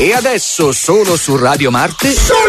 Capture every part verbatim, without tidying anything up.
E adesso solo su Radio Marte. Solo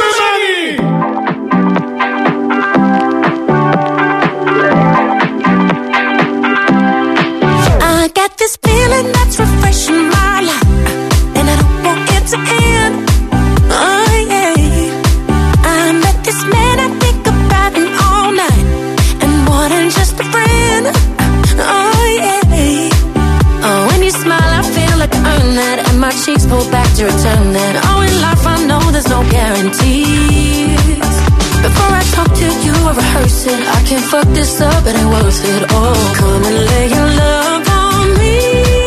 I got this feeling that's refreshing my life, and I don't want it to end. Oh yeah, I met this man, I think about him all night, and more than just a friend. Oh yeah, oh when you smile I feel like I earn that, and my cheeks pull back to return that. Oh in life I know there's no guarantees. Before I talk to you I rehearse it, I can't fuck this up, it ain't worth it. Oh come and lay your love on me.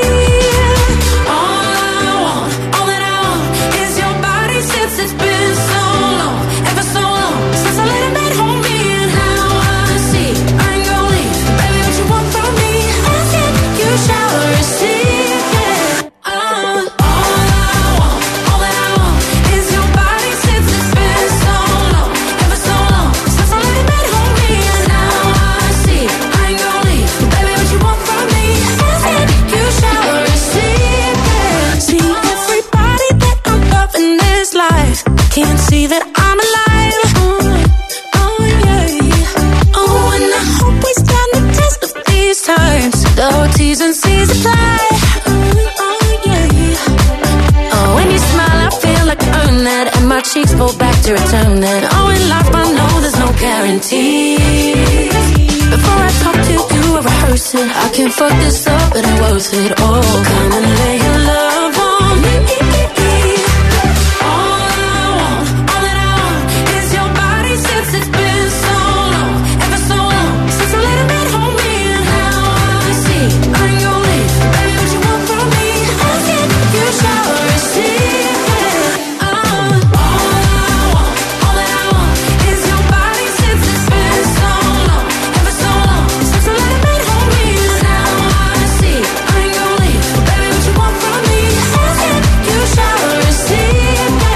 All I want, all that I want is your body since it's been so long, ever so long since I let a man hold me. And now I see I ain't gonna leave, baby what you want from me, ask it, you shall receive it. Uh, all I want, all that I want is your body since it's been so long, ever so long since I let a man hold me. And now I see I ain't gonna leave, baby what you want from me, ask it, you shall receive it. See everybody that I'm loving this life, can't see that I'm alive. Oh, oh yeah. Oh, and I hope we stand the test of these times. The T's and C's apply. Oh, oh yeah. Oh, when you smile I feel like I earn that, and my cheeks pull back to return that. Oh, in life I know there's no guarantees. Before I talk to you I rehearse it, I can't fuck this up, it ain't worth it. Oh, come and lay your love on me. All I want, all that I want is your body since it's been so long, ever so long since I let a man hold me. And now I see I ain't gonna leave, baby what you want from me, ask it, you shall receive it. Uh, all I want, all that I want is your body since it's been so long, ever so long since I let a man hold me. And now I see I ain't gonna leave, baby what you want from me, ask it, you shall receive it.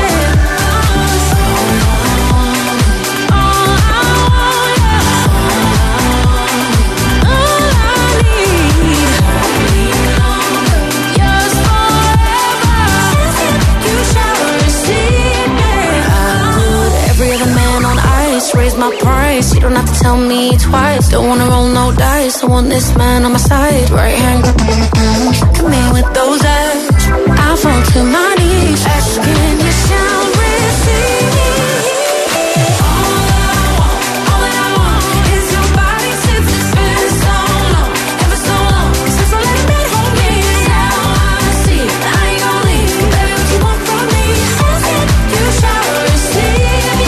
Raise my price, you don't have to tell me twice. Don't wanna roll no dice, I want this man on my side. Right hand, mm-hmm. Come in with those eyes, I fall to my knees, asking you shall receive. All I want, all that I want is your body since it's been so long, ever so long since I let a man hold me. Now I see I ain't gonna leave, baby what you want from me, ask it, you shall receive.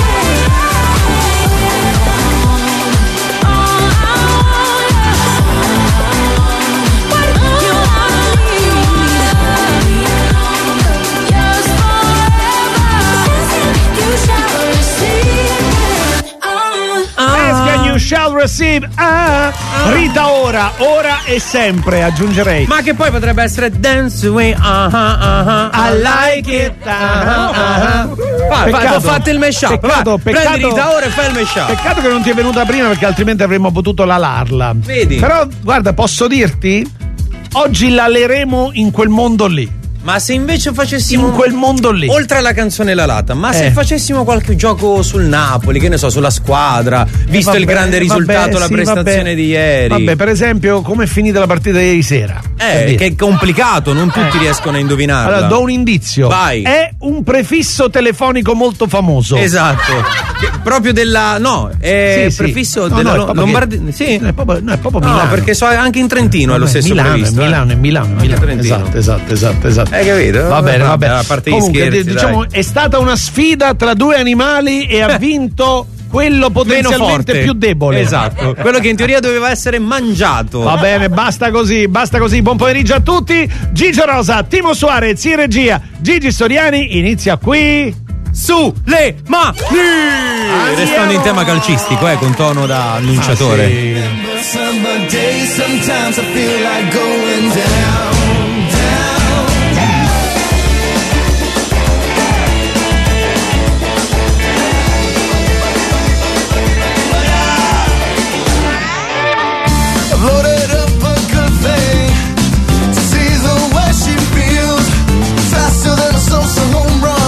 You shall receive. Ah, Rita ora, ora e sempre, aggiungerei. Ma che poi potrebbe essere Dance Away. Uh-huh, uh-huh, I like it. Uh-huh, uh-huh. Vai, vai, ho fatto il mashup. Peccato, peccato, prendi Rita ora e fai il mashup. Peccato che non ti è venuta prima, perché altrimenti avremmo potuto lalarla. Vedi? Però, guarda, posso dirti? Oggi laleremo in quel mondo lì. Ma se invece facessimo in quel mondo lì, oltre alla canzone lalata, ma eh. se facessimo qualche gioco sul Napoli, che ne so, sulla squadra, visto eh vabbè, il grande risultato, vabbè, la sì, prestazione vabbè. di ieri. Vabbè, per esempio, come è finita la partita di ieri sera? Eh, che è complicato, non tutti eh. riescono a indovinarla. Allora, do un indizio. Vai. È un prefisso telefonico molto famoso. Esatto. Che, proprio della no, è sì, prefisso sì. della no, no, Lombardia. Sì. No, è proprio, no, è proprio no, Milano. perché so anche in Trentino no, è lo stesso Milano, previsto. È Milano, è Milano, è Milano. Esatto, esatto, esatto, esatto. Hai capito? Va bene, va bene. A parte gli Comunque, scherzi, diciamo, dai. È stata una sfida tra due animali e ha vinto quello potenzialmente più debole. Esatto. Quello che in teoria doveva essere mangiato. Va bene, basta così, basta così. Buon pomeriggio a tutti. Gigio Rosa, Timo Suarez in regia, Gigi Storiani inizia qui su le mani. Restando in tema calcistico, eh, con tono da annunciatore. Ah, sì. Loaded up a good thing to see the way she feels, faster than a social home run.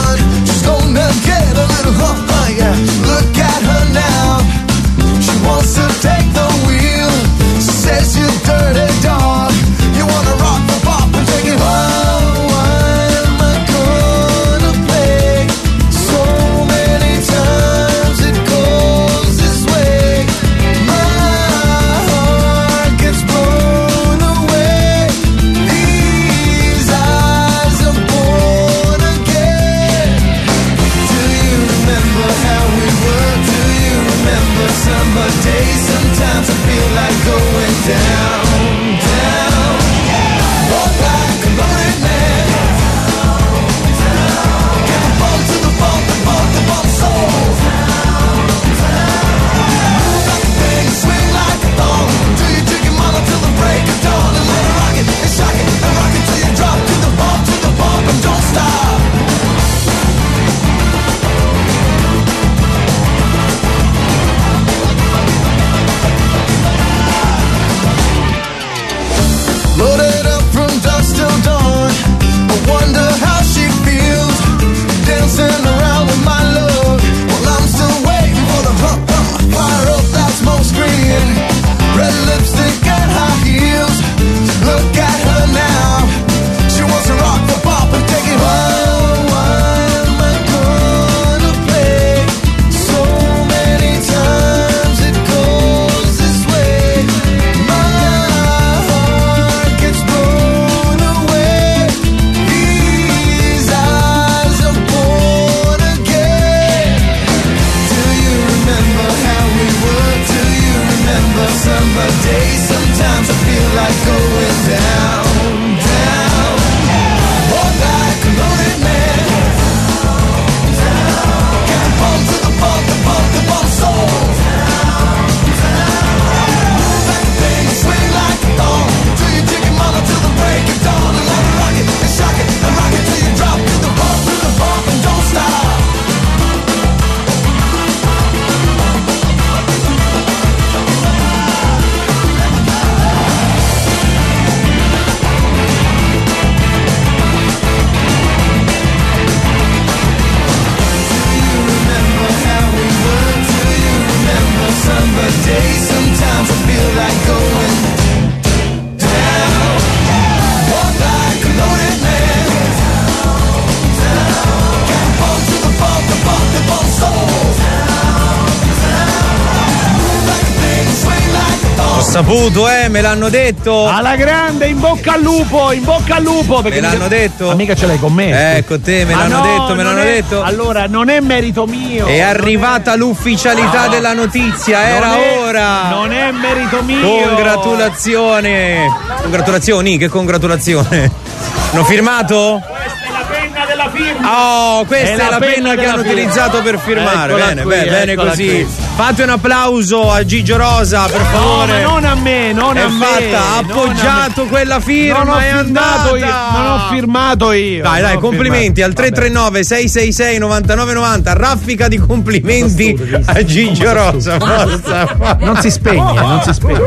saputo, eh, me l'hanno detto. Alla grande, in bocca al lupo, in bocca al lupo. Me l'hanno detto. Ma mica ce l'hai con me. Ecco te, me Ma l'hanno no, detto, me non l'hanno è- detto. Allora, non è merito mio. È arrivata l'ufficialità No. della notizia, era Non è- ora. Non è merito mio. Congratulazione. Congratulazioni, che congratulazione. Hanno firmato? Questa è la penna della firma. Oh, questa è, la penna, che della hanno firma. utilizzato per firmare. Eccola Bene, qui, bene, bene eccola così. qui. Fate un applauso a Gigio Rosa, per No, favore. ma non a me, non è a me. fatta, ha non appoggiato a me. quella firma, Non ho è firmato andata. io. Non ho firmato io. Dai, non dai, ho complimenti firmato. al tre tre nove sei sei sei nove nove nove zero. Raffica di complimenti a Gigio Rosa. Forza. Non si spegne, non si spegne.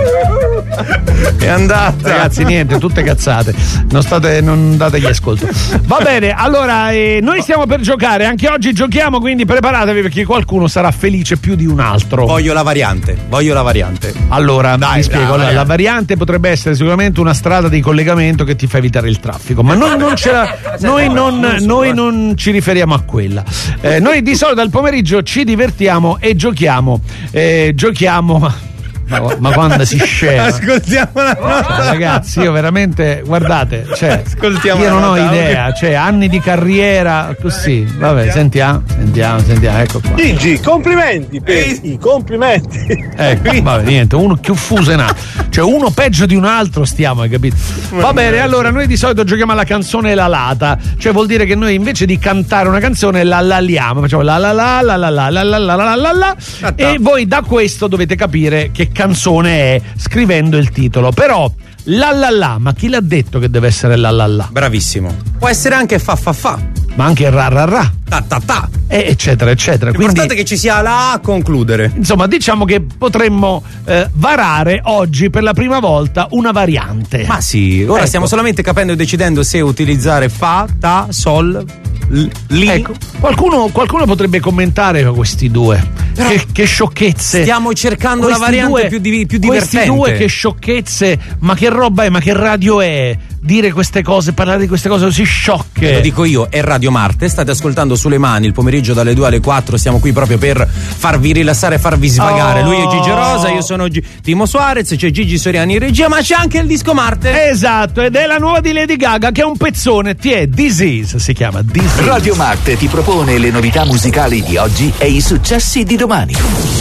È andata. Ragazzi, niente, tutte cazzate. Non state, non dategli ascolto. Va bene, allora eh, noi stiamo per giocare. Anche oggi giochiamo, quindi preparatevi perché qualcuno sarà felice più di un altro. Voglio la variante, voglio la variante. Allora, Dai, vi spiego. dai, Allora, variante. la variante potrebbe essere sicuramente una strada di collegamento che ti fa evitare il traffico, ma noi non, ce la, noi non, noi non ci riferiamo a quella. Eh, noi di solito al pomeriggio ci divertiamo e giochiamo. Eh, giochiamo. Ma, ma quando si scema. Ascoltiamo la nota. Ragazzi, io veramente, guardate, cioè, Ascoltiamo io la non ho nota, idea, cioè, anni di carriera, così. Vabbè, sentiamo, sentiamo, sentiamo, ecco qua. Gigi, complimenti per i complimenti. Ecco, vabbè, niente, uno più fusenato, cioè uno peggio di un altro stiamo, hai capito? Va bene, allora noi di solito giochiamo alla canzone la lata, cioè vuol dire che noi invece di cantare una canzone la laliamo, facciamo la la la la la la la la la la la la e voi da questo dovete capire che canzone è scrivendo il titolo. Però la la la, ma chi l'ha detto che deve essere la la la? Bravissimo. Può essere anche fa fa fa. Ma anche ra ra ra, Ta ta ta. e eccetera eccetera. L'importante Quindi è che ci sia la A a concludere. insomma, diciamo che potremmo eh, varare oggi per la prima volta una variante. Ma sì, ora Ecco. stiamo solamente capendo e decidendo se utilizzare fa, ta, sol, l, li. Ecco, qualcuno, qualcuno potrebbe commentare questi due. Che, che sciocchezze. Stiamo cercando Questi la variante due- più, di, più Questi divertente. due, che sciocchezze. Ma che roba è? Ma che radio è? Dire queste cose, parlare di queste cose così sciocche. Lo dico io, è Radio Marte, state ascoltando Sulle Mani il pomeriggio dalle due alle quattro, siamo qui proprio per farvi rilassare e farvi svagare. Oh. Lui è Gigi Rosa, io sono Gi- Timo Suarez, c'è Gigi Soriani in regia, ma c'è anche il disco Marte. Esatto, ed è la nuova di Lady Gaga che è un pezzone, ti è Disease, si chiama Disease. Radio Marte ti propone le novità musicali di oggi e i successi di domani.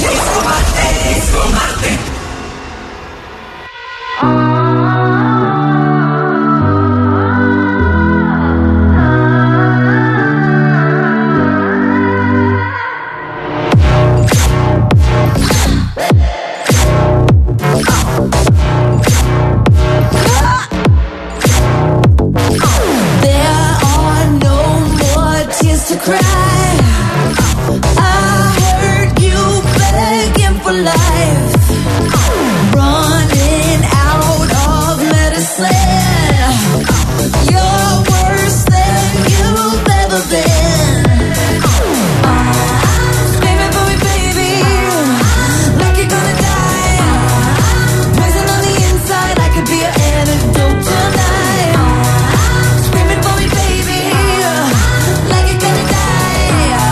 There are no more tears to cry. I heard you begging for life, running out of medicine. You're worse than you've ever been. I'm screaming for me, baby, like you're gonna die. Poison on the inside, I could be your antidote tonight. Screaming for me, baby, like you're gonna die.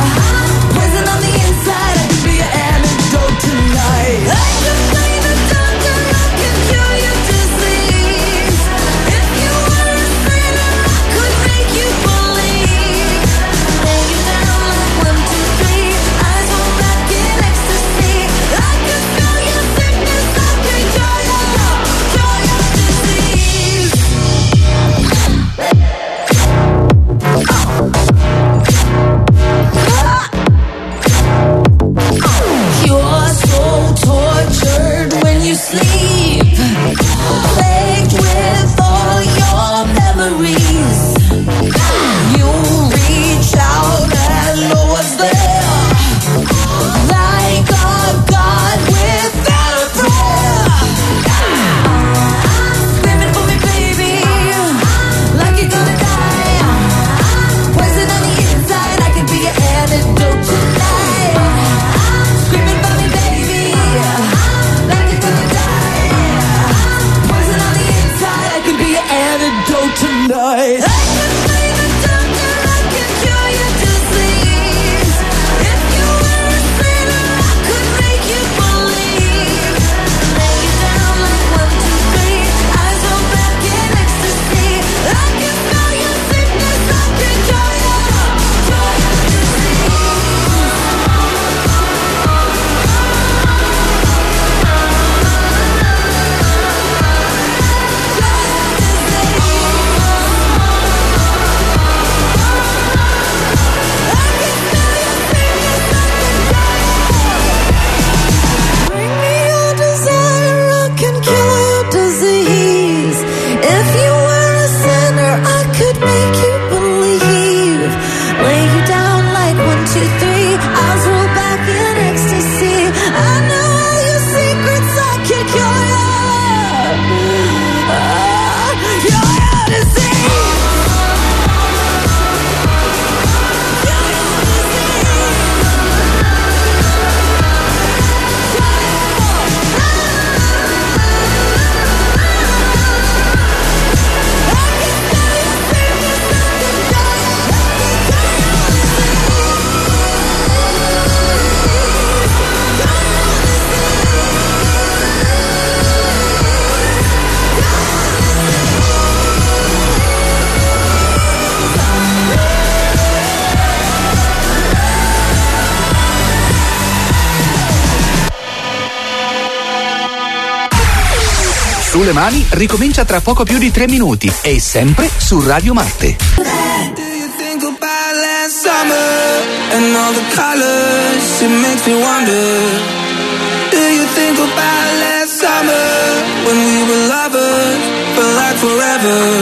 Sulle mani ricomincia tra poco più di tre minuti e sempre su Radio Marte. And all the colors, it makes me wonder. Do you think about last summer when we were lovers for like forever?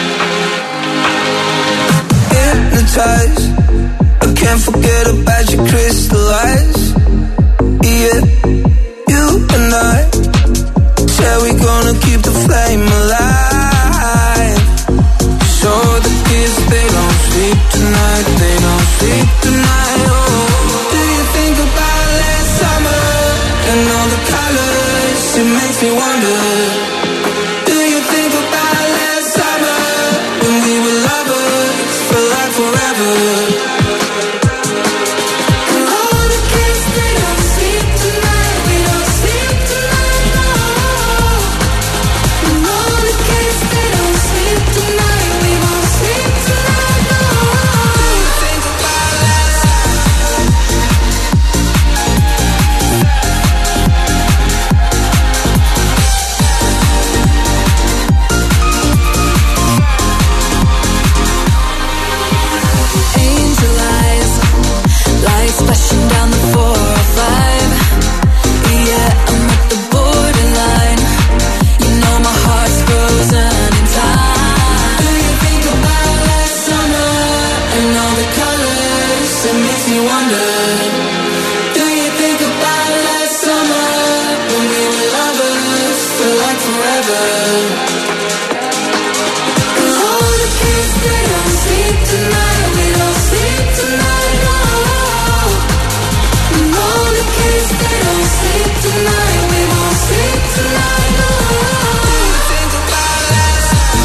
Hypnotized, I can't forget about your crystal eyes. Yeah, you and I said we're gonna keep the flame alive. So the kids, they don't sleep tonight, they don't sleep tonight. Oh, do you think about last summer and all the colors? It makes me wonder. Do you think about last summer when we were lovers for like forever? And all the kids, they don't sleep tonight, we don't sleep tonight, no. And all the kids, they don't sleep tonight. Splashing down the four oh five. Yeah, I'm at the borderline. You know my heart's frozen in time. Do you think about last summer and all the colors? It makes me wonder. Do you think about last summer when we were lovers for like forever? And all the kids, they don't sleep tonight, we don't sleep tonight, no. All the kids, they don't sleep tonight, we won't sleep tonight, no. Do you think about last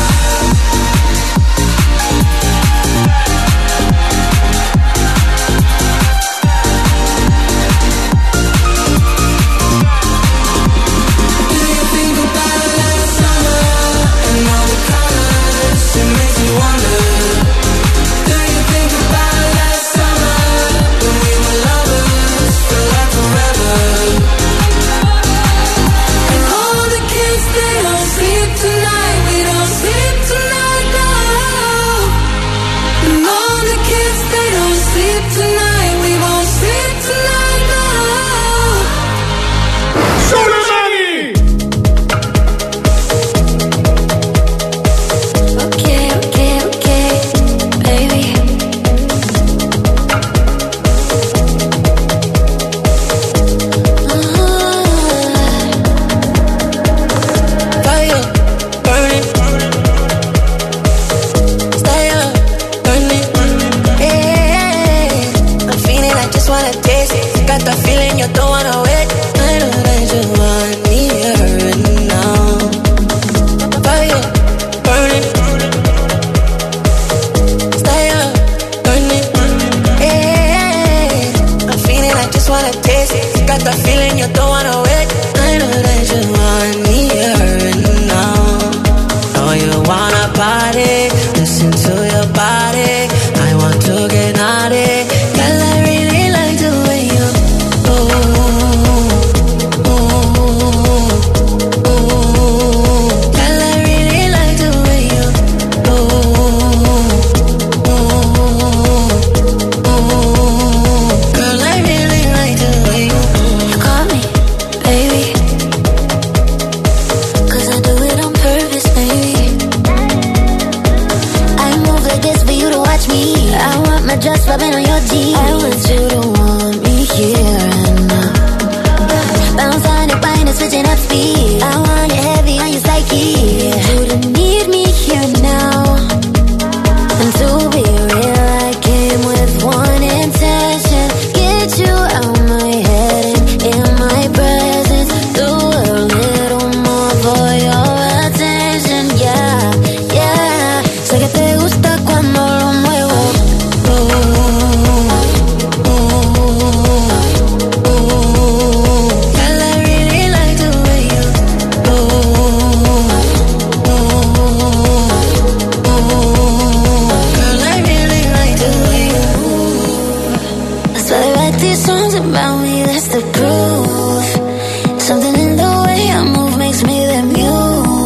Do you think about last summer and all the colors? It makes me wonder. Do you think about last summer when we were lovers for like forever? And all the kids, they don't sleep tonight, we don't sleep tonight, no. And all the kids, they don't sleep tonight, we won't sleep tonight, no. Sulle mani! Okay, okay, okay, baby. Fire, burning. Stay up, burning. Yeah, I'm feeling, I just wanna taste it. Got that feeling you don't wanna wait. I know that you want me here and now. Fire, burning. Stay up, burning. Yeah, I'm feeling, I just wanna taste it. Got that feeling you don't wanna wait. I know that you want me here and now. Know you wanna party, listen to your body. I want to get naughty. Girl, I really like the way you ooh, ooh, ooh. Girl, I really like the way you ooh, ooh, ooh. Girl, I really like the way you You call me, baby, 'cause I do it on purpose, baby. I move like this for you to watch me. I want my dress rubbing on your jeans. I want you to want me here and now. Bounce on it, wine and switching up speed. I want it heavy on your psyche. You don't need me here now. And to be real, I came with one intention: get you out my head and in my presence. Do a little more for your attention, yeah, yeah. Sé que te gusta cuando lo muevo. Ooh, ooh, ooh. Girl, I really like the way you ooh, ooh, ooh. Girl, I really like the way you move. That's why they write these songs about me, that's the proof. Something in the way I move makes me their muse.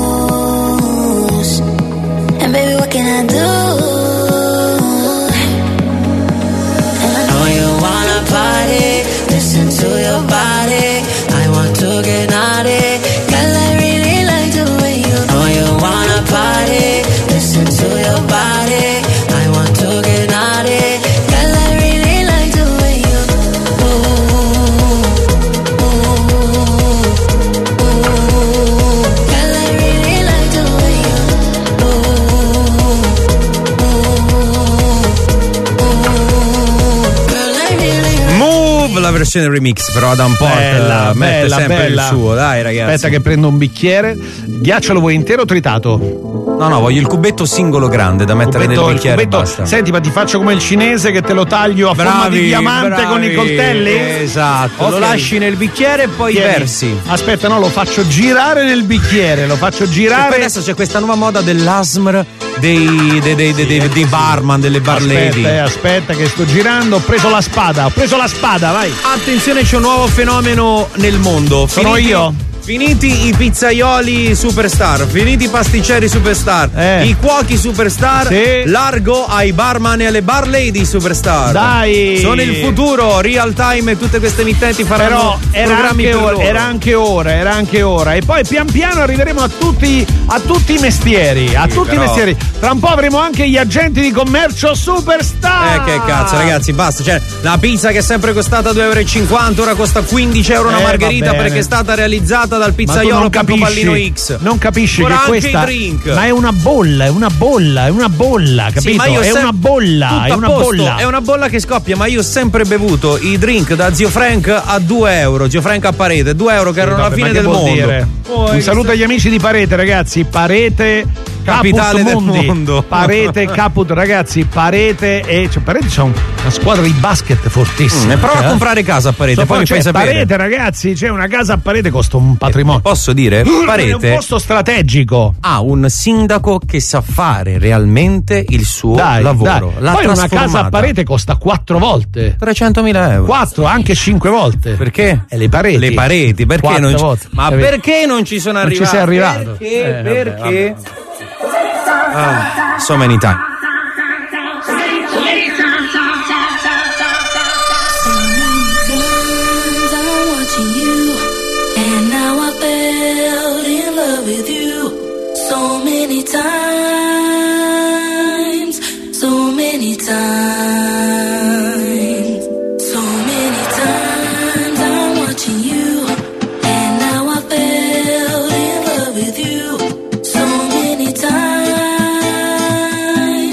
Love la versione remix, però Adam Port Bella, mette bella, sempre bella. il suo, dai ragazzi. Aspetta che prendo un bicchiere. Ghiaccio lo vuoi intero o tritato? No, no, voglio il cubetto singolo grande da mettere Cubetto- nel il bicchiere. cubetto- Basta. Senti, ma ti faccio come il cinese che te lo taglio a forma di diamante bravi. con i coltelli? Esatto, Ok. lo lasci nel bicchiere e poi Tieni. versi. Aspetta, no, lo faccio girare nel bicchiere, lo faccio E poi girare. adesso c'è questa nuova moda dell'A S M R dei, dei, dei, dei, dei, dei barman, delle bar lady. Aspetta, eh, aspetta che sto girando, ho preso la spada, ho preso la spada, vai. Attenzione, c'è un nuovo fenomeno nel mondo. Sono Finiti- io? Finiti i pizzaioli superstar, finiti i pasticceri superstar, Eh. i cuochi superstar, Sì. largo ai barman e alle bar lady superstar. Dai. Sono il futuro, real time e tutte queste emittenti faranno Però era programmi anche, per ora, loro. era anche ora, era anche ora. E poi pian piano arriveremo a tutti, a tutti i mestieri, a Sì, tutti però- i mestieri. Tra un po' avremo anche gli agenti di commercio superstar. Eh che cazzo ragazzi, basta, cioè la pizza che è sempre costata due euro e cinquanta ora costa quindici euro una Eh, va margherita bene. perché è stata realizzata dal Ma tu pizzaiolo non Pippo capisci, Pallino X. non capisci Ora che anche questa i drink. ma è una bolla, è una bolla, è una bolla, capito? Sì, ma io è sem- una bolla, tutto è a una posto, bolla. È una bolla che scoppia, ma io ho sempre bevuto i drink da Zio Frank a due euro. Zio Frank a Parete, due euro che erano Vabbè, la fine ma che del vuol mondo. dire? Poi Un saluto agli amici di Parete, ragazzi. Parete, Capitale Caput del Mundi. mondo. Parete, Caput, ragazzi. Parete e cioè, Parete c'è un- una squadra di basket fortissima. Mm, e prova cioè, a comprare casa a Parete, so, poi mi cioè, fai sapere. Parete, ragazzi, c'è una casa a Parete, costa un patrimonio. Posso dire? È un Parete posto strategico. ha un sindaco che sa fare realmente il suo Dai, lavoro. dai. L'ha Poi una casa a trasformata. Parete costa quattro volte. trecentomila euro. Quattro, anche cinque volte. Perché? E le pareti. Le pareti, perché Quattro non ci... volte. Ma Capito? perché non ci sono Non ci arrivato? sei arrivato. Perché? Eh, vabbè, perché? Ah, so many times. Times I'm watching you, and now I fell in love with you. So many times, so many times, so many times I'm watching you, and now I fell in love with you. So many times.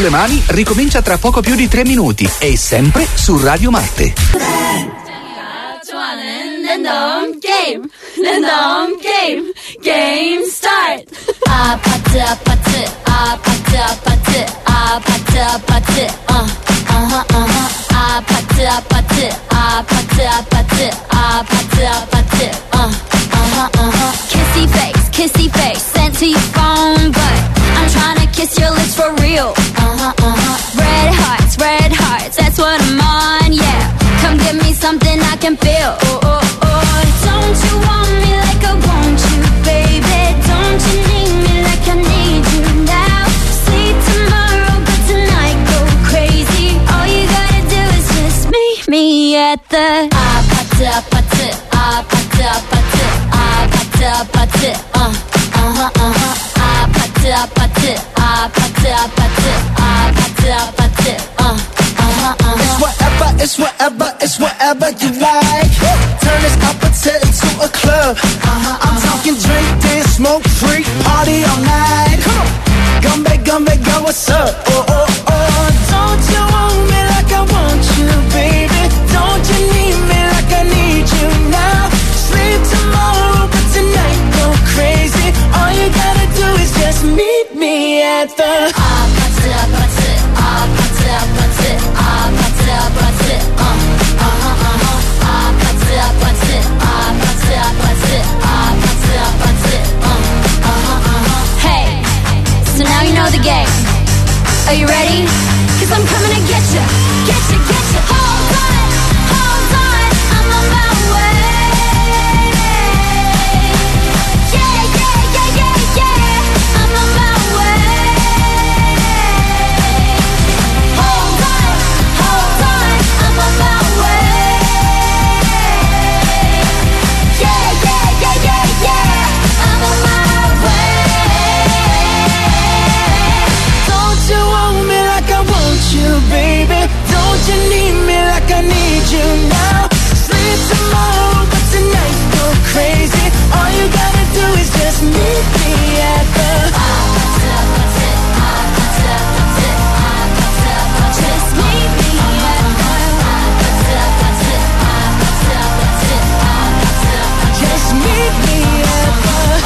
sulle mani ricomincia tra poco più di tre minuti e sempre su Radio Marte. 좋아하는 랜덤 게임 랜덤 게임 게임 스타트 아파트 아파트 아파트 아파트 아파트 아파트 어 어허 어허 아파트 아파트 아파트 아파트 아파트 아파트 어 어허 어허 kissy face kissy face sent to your phone but I'm trying to kiss your lips for real uh-huh uh-huh red hearts red hearts that's what I'm on yeah come give me something I can feel. Oh, oh, oh. Don't you want me like I want you, baby? Don't you need me like I need you now? Sleep tomorrow, but tonight go crazy. All you gotta do is just meet me at the 아파트 아파트 아파트 아파트 아파트 아파트 uh uh-huh uh-huh 아파트 아파트 아파트 아파트 아파트 아파트 uh uh-huh uh-huh It's whatever, it's whatever, it's whatever you like. Turn this appetite into a club. Uh-huh, I'm talking drink, dance, smoke, freak, party all night. Come on, gumbe, gumbe, go, what's up? Oh, oh, oh. Don't you want me like I want you, baby? Don't you need me like I need you now? Sleep tomorrow, but tonight go crazy. All you gotta do is just meet me at the 아파트 아파트 아파트 아파트 아파트 아파트 어 어허 어허 아파트 아파트 아파트 아파트 아파트 아파트 어 어허 어허 Hey, so now you know the game. Are you ready? Cause I'm coming to get you, get you, get you. Hold on, hold on, I'm on my way. Yeah, yeah, yeah, yeah, yeah, I'm on my way. Hold on, hold on, I'm on my way. Yeah, yeah, yeah, yeah, yeah, I'm on my way. Don't you want me like I want you, baby? Don't you need me like I need you now? Sleep tomorrow, but tonight go crazy. All you gotta do is just meet me at the 아파트 아파트 아파트 아파트 아파트 아파트 Just meet me at the 아파트 아파트 아파트 아파트 아파트 아파트 Just meet me at the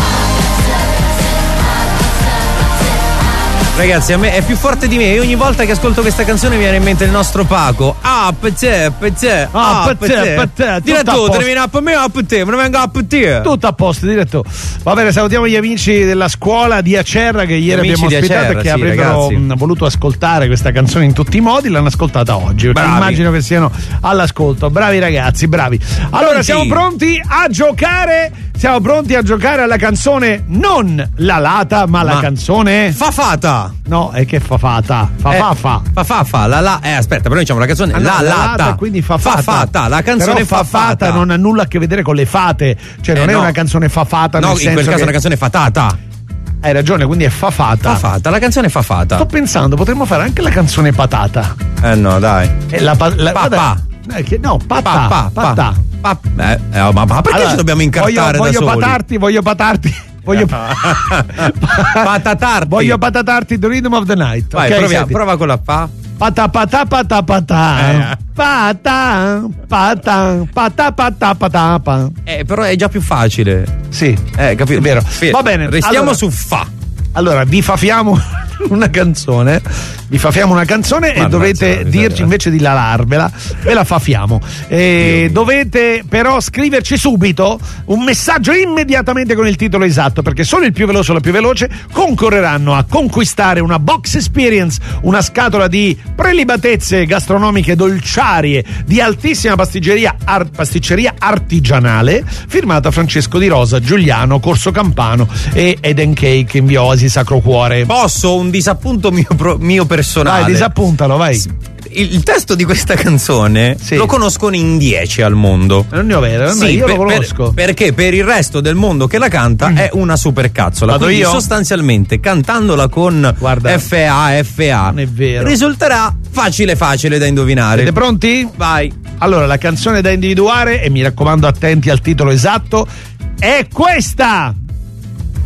Ragazzi, a me è più forte di me e ogni volta che ascolto questa canzone mi viene in mente il nostro Paco. Ah, per te, per te, Ah, per te, per te, Dire tutto a tu, posto. te ne vieni a per me o per te? Me ne vengo a per te. Tutto a posto, diretto. Va bene, salutiamo gli amici della scuola di Acerra che ieri Amici abbiamo di ospitato Acerra, e che sì, avrebbero ragazzi. mh, voluto ascoltare questa canzone in tutti i modi, l'hanno ascoltata oggi. Perché Bravi. immagino che siano all'ascolto. Bravi ragazzi, bravi. Allora, Pronti? siamo pronti a giocare. Siamo pronti a giocare alla canzone non la lata, ma, la Ma- canzone. Fafata. No, è che fa fata. Fa Eh, fa fa. Fa fa fa, la la. Eh, aspetta, però noi diciamo la canzone Ah, no, la la lata. lata, quindi fa fata. Fafata, la canzone Però fa fata non ha nulla a che vedere con le fate, cioè non Eh, è no. una canzone fa fata No, nel in senso quel caso che- è una canzone fatata. Hai ragione, quindi è fa fata. Fafata, la canzone fafata. Sto pensando, potremmo fare anche la canzone patata. Eh no, dai. E la, pa- la Pa, guarda- eh, che- no, patà, Pa, pa, pa, patà. pa. Eh, eh, ma, ma perché Allora, ci dobbiamo incartare voglio, voglio da soli? patarti, voglio patarti. Voglio Patatarti. Voglio patatarti the rhythm of the night. Vai, ok, proviamo, senti. prova con la pa. Pata pata pata pata. Eh. Pata pata pata pata pata pa. Eh, però è già più facile. Sì, Eh, capito? è vero. Sì. Va bene. Restiamo allora- su fa. Allora, vi fafiamo una canzone, vi fafiamo una canzone e Mannaggia, dovete la miseria. dirci, invece di lalarvela, ve la fafiamo. E dovete però scriverci subito un messaggio immediatamente con il titolo esatto, perché solo il più veloce o la più veloce concorreranno a conquistare una box experience, una scatola di prelibatezze gastronomiche dolciarie di altissima pasticceria, ar- pasticceria artigianale, firmata Francesco Di Rosa, Giuliano, Corso Campano e Eden Cake in via Oasi Sacro Cuore. Posso un disappunto mio, pro- mio personale? Vai, disappuntalo, vai. Il, il testo di questa canzone Sì. lo conoscono in dieci al mondo. Non ne ho vero, Sì, io per- lo per- conosco. perché per il resto del mondo che la canta è una supercazzola. Vado Quindi io? sostanzialmente cantandola con Guarda, F A F A non è vero. risulterà facile facile da indovinare. Siete pronti? Vai. Allora, la canzone da individuare, e mi raccomando attenti al titolo esatto, è questa!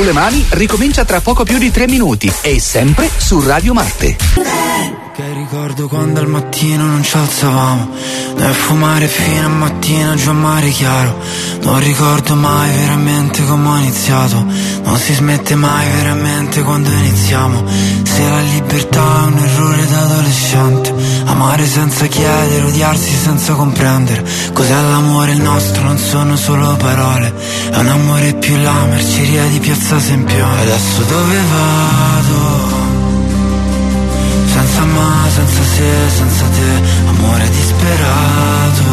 Sulle Mani ricomincia tra poco più di tre minuti e sempre su Radio Marte. Che ricordo quando al mattino non ci alzavamo, noi a fumare fino a mattina giù a mare chiaro. Non ricordo mai veramente come ho iniziato, non si smette mai veramente quando iniziamo. Se la libertà è un errore da adolescente, amare senza chiedere, odiarsi senza comprendere. Cos'è l'amore il nostro? Non sono solo parole, è un amore più la merceria di Piazza Sempione. Adesso dove vado? Senza ma, senza se, senza te, amore disperato.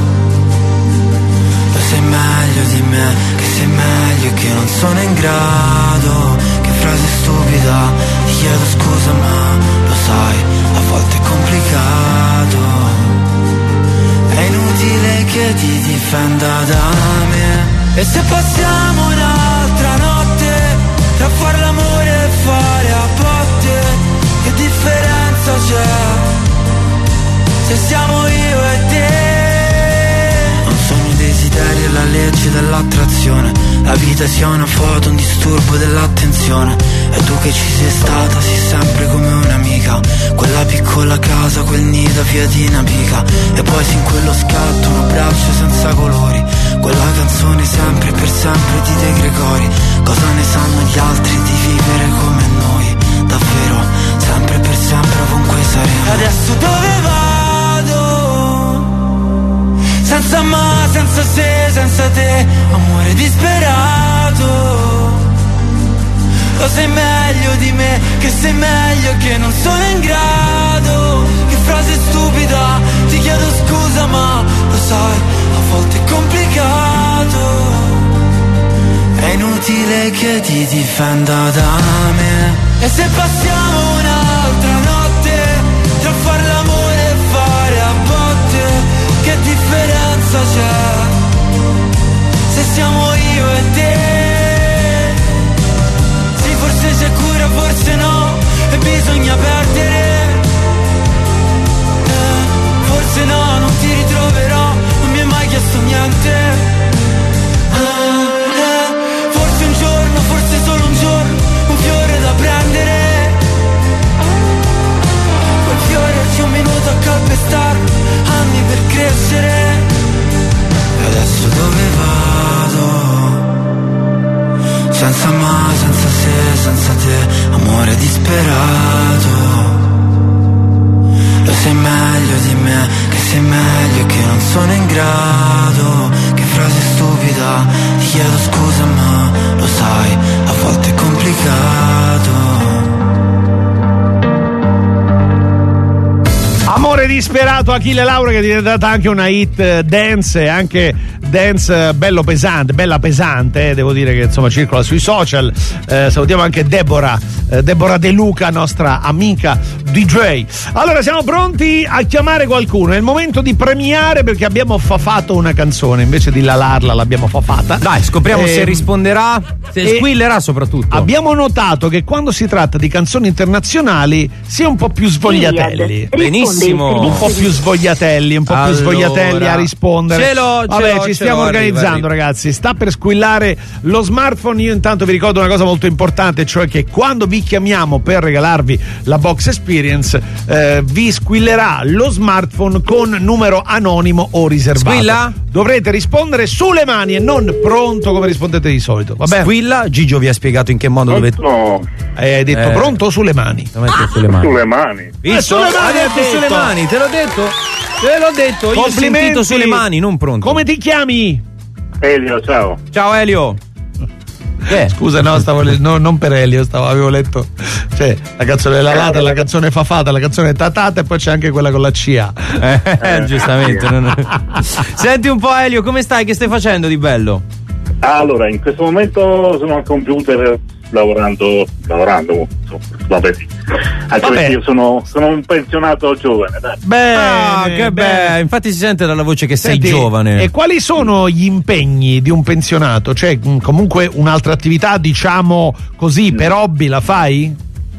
Lo sai meglio di me, che sei meglio e che non sono in grado. Che frase stupida, ti chiedo scusa ma lo sai, a volte è complicato. È inutile che ti difenda da me. E se passiamo un'altra notte, tra far l'amore e fare a botte, che differenza c'è se siamo io e te? Non sono i desideri e la legge dell'attrazione, la vita sia una foto, un disturbo dell'attenzione. E tu che ci sei stata, sei sempre come un'amica, quella piccola casa, quel nido a via di Napica. E poi sin quello scatto, un abbraccio senza colori, quella canzone sempre e per sempre di De Gregori. Cosa ne sanno gli altri di vivere come noi? Davvero, sempre per sempre ovunque saremo. Adesso dove vado? Senza ma, senza se, senza te, amore disperato. Lo sai meglio di me, che sei meglio e che non sono in grado. Che frase stupida, ti chiedo scusa ma lo sai, a volte è complicato. È inutile che ti difenda da me. E se passiamo un'altra notte, tra far l'amore e fare a botte, che differenza c'è se siamo io e te? Sì, forse c'è cura, forse no, e bisogna perdere. eh, Forse no, non ti ritroverò, non mi hai mai chiesto niente. eh, eh, Forse un giorno, forse solo un giorno, un fiore da prendere. Quel fiore ci un minuto a calpestarlo, anni per crescere. E adesso dove vado? Senza ma, senza se, senza te, amore disperato. Lo sai meglio di me, che sei meglio e che non sono in grado. Che frase stupida, ti chiedo scusa ma lo sai, a volte è complicato. Amore disperato, Achille Lauro, che è diventata anche una hit dance, anche dance bello pesante, bella pesante, eh, devo dire che insomma circola sui social. Eh, salutiamo anche Deborah, eh, Deborah De Luca, nostra amica D J. Allora siamo pronti a chiamare qualcuno, è il momento di premiare perché abbiamo fafato una canzone, invece di lalarla l'abbiamo fafata. Dai, scopriamo eh, se risponderà, se squillerà soprattutto. Abbiamo notato che quando si tratta di canzoni internazionali si è un po' più svogliatelli. Benissimo. Un po' più svogliatelli, un po' allora, più svogliatelli a rispondere. Ce l'ho, ce Vabbè, l'ho, ci ce stiamo l'ho, organizzando, arriva, arriva. ragazzi. Sta per squillare lo smartphone. Io intanto vi ricordo una cosa molto importante, cioè che quando vi chiamiamo per regalarvi la box experience, eh, vi squillerà lo smartphone con numero anonimo o riservato. Squilla? Dovrete rispondere sulle mani e non pronto come rispondete di solito. Va bene? Squilla, Gigio vi ha spiegato in che modo dovete. No, Eh, hai detto Eh. pronto o sulle mani? Ah, sulle mani. sulle mani. Visto? sulle mani, Ha detto ha detto. sulle mani, te l'ho detto. Te l'ho detto, io ho Complimenti. sentito sulle mani, non pronto. Come ti chiami? Elio, ciao. Ciao Elio. Che? Scusa, no, stavo le- no, non per Elio, stavo, avevo letto. Cioè, la canzone della lata, la canzone fafata, la canzone tatata e poi c'è anche quella con la C A. Eh, giustamente. non- Senti un po' Elio, come stai? Che stai facendo di bello? Allora, in questo momento sono al computer lavorando, lavorando, insomma, vabbè sì. Anche Vabbè. perché io sono, sono un pensionato giovane, dai. Bene, Ah, che bene. bello. Infatti si sente dalla voce che Senti, sei giovane. E quali sono gli impegni di un pensionato? Cioè, mh, comunque un'altra attività, diciamo così, per hobby la fai?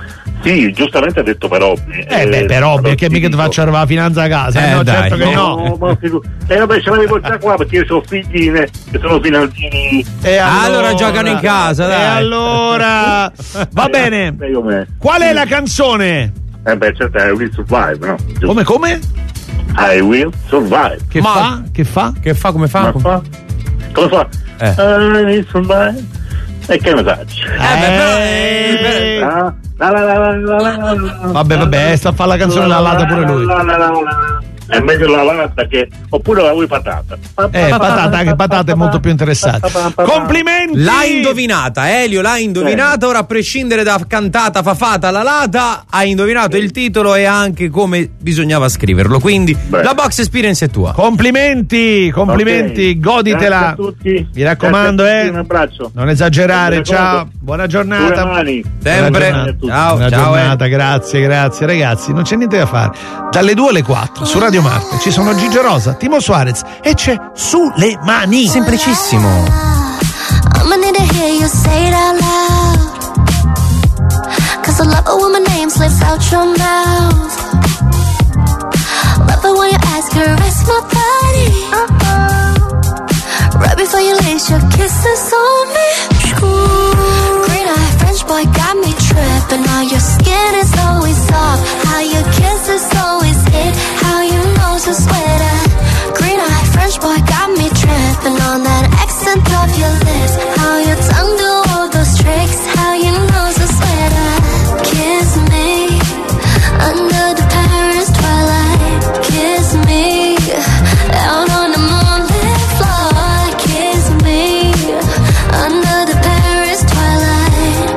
Sì, giustamente ha detto per hobby. Eh, beh, per hobby, perché mica ti faccio arrivare la finanza a casa. Eh, no, dai. certo che no. No, ma figu- eh vabbè, ce l'avevo già qua perché io ho figli ne- che sono finanzieri. E Allora giocano in casa, E dai. allora va bene. Eh, io me- Qual è la canzone? Eh beh, certo, I will survive, no? Giusto. Come come? I will survive. Che Ma- fa? Che fa? Che fa, come fa? Ma fa? Come fa? Eh. I will survive. E che ne faccio? Eh, beh, però, eh, Ah, la la la la la la la. Vabbè, vabbè, sta a fare la canzone la lata pure lui. La la la la la. È meglio la lata che oppure la vuoi patata. Eh, patata, anche patata è molto più interessante. Complimenti! L'ha indovinata, Elio l'ha indovinata. Ora, a prescindere da cantata, fafata, la lata, ha indovinato il titolo e anche come bisognava scriverlo. Quindi Beh. la box experience è tua. Complimenti, complimenti, Ok. goditela. Grazie a tutti. Mi raccomando, Grazie a tutti, eh. un abbraccio. Non esagerare, Mi ciao. raccomando. Buona Due giornata. mani. Sempre. Buona giornata. Ciao, Buona ciao. giornata, grazie, grazie ragazzi. Non c'è niente da fare. Dalle due alle quattro su Radio Marte ci sono Gigi Rosa, Timo Suarez e c'è Sulle Mani. Semplicissimo. I'ma need to hear you say it out loud. Cause I love it when my name slips out your mouth. Love it when you ask her, rest my body. Uh-oh. Right before you lace your kisses on me. Ooh. Green eye French boy got me tripping. Now your skin is always soft. How your kisses always hit. How you know to sweater. Green eye French boy got me tripping on that accent of your lips. How your tongue do all those tricks. How you know to sweater. Kiss me under the Paris twilight. Kiss me out on the moonlit floor. Kiss me under the Paris twilight.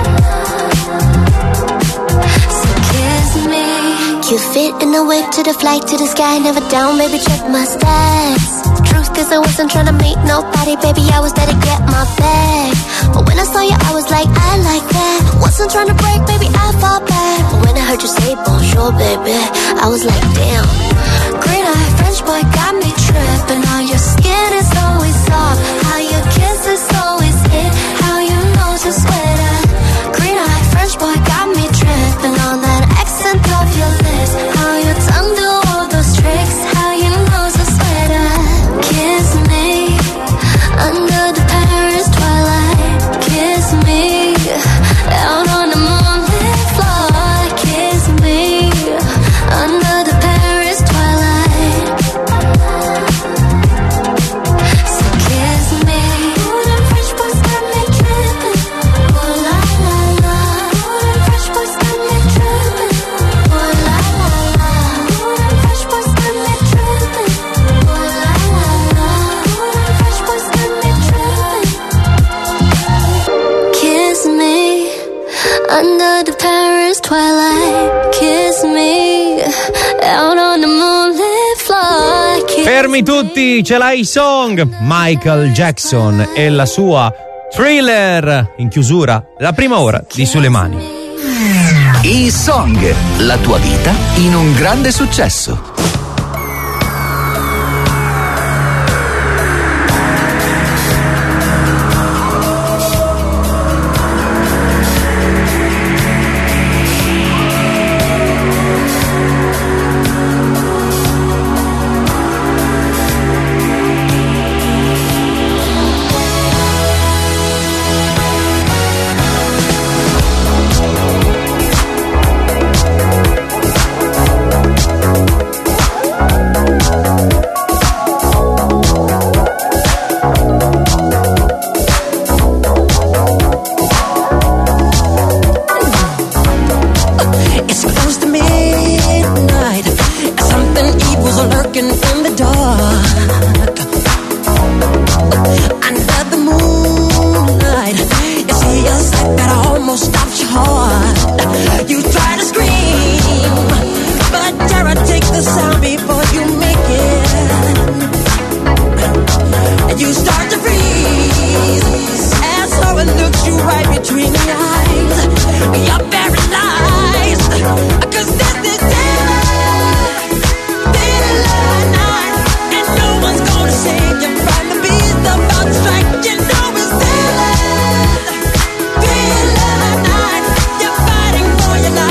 So kiss me. You fit in the wig to the flight to the sky. Never down, baby, check my stats. Truth is I wasn't trying to meet nobody, baby, I was there to get my bag. But when I saw you, I was like, I like that. Wasn't trying to break, baby, I fall back. But when I heard you say bonjour, baby, I was like, damn. Green eye French boy got me tripping. How your skin is always soft. How your kisses always hit. How you know to sweater. Green eye French boy got me tripping on that accent of your lips. How your tongue do all those tricks. How you know to sweater. Kiss me under the Paris twilight. Kiss me out on the moonlit floor. Kiss me under the Paris twilight. So kiss me. Ooh, them French boys got me tripping. Ooh la la la. Ooh, them French boys got me tripping. Ooh la la la. Ooh, them French boys got me tripping. Ooh la la la. Ooh, them French boys got me tripping. Kiss me under the Paris twilight. Kiss me out on the moonlit floor. Kiss Fermi tutti, ce l'hai song. Michael Jackson e la sua Thriller in chiusura, la prima ora di Sulle Mani. I Song, la tua vita in un grande successo. It's close to midnight. Something evil's lurking in the dark. Under the moonlight, you see a sight that almost stops your heart. You try to scream, but terror takes the sound before you make it. And you start to freeze as someone looks you right between the eyes. You're paralyzed, 'cause this is daylight, daylight night, and no one's gonna save you from the beast about to strike. You know it's daylight, daylight night. You're fighting for your life.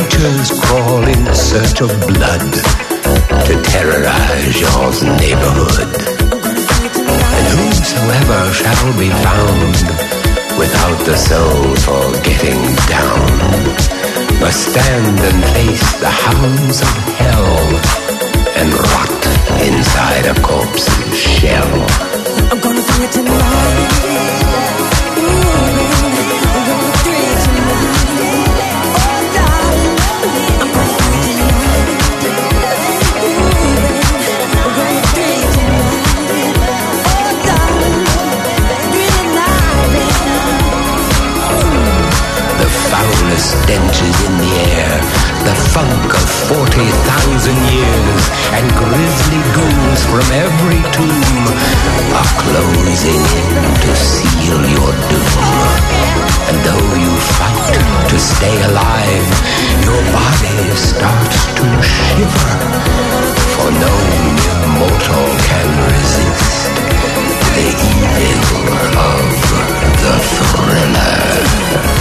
creatures crawl in search of blood to terrorize your neighborhood. And whosoever shall be found without the soul for getting down must stand and face the hounds of hell and rot inside a corpse's shell. I'm gonna bring it tonight. Stenches in the air, the funk of forty thousand years, and grisly ghouls from every tomb are closing in to seal your doom. And though you fight to stay alive, your body starts to shiver, for no immortal can resist the evil of the thriller.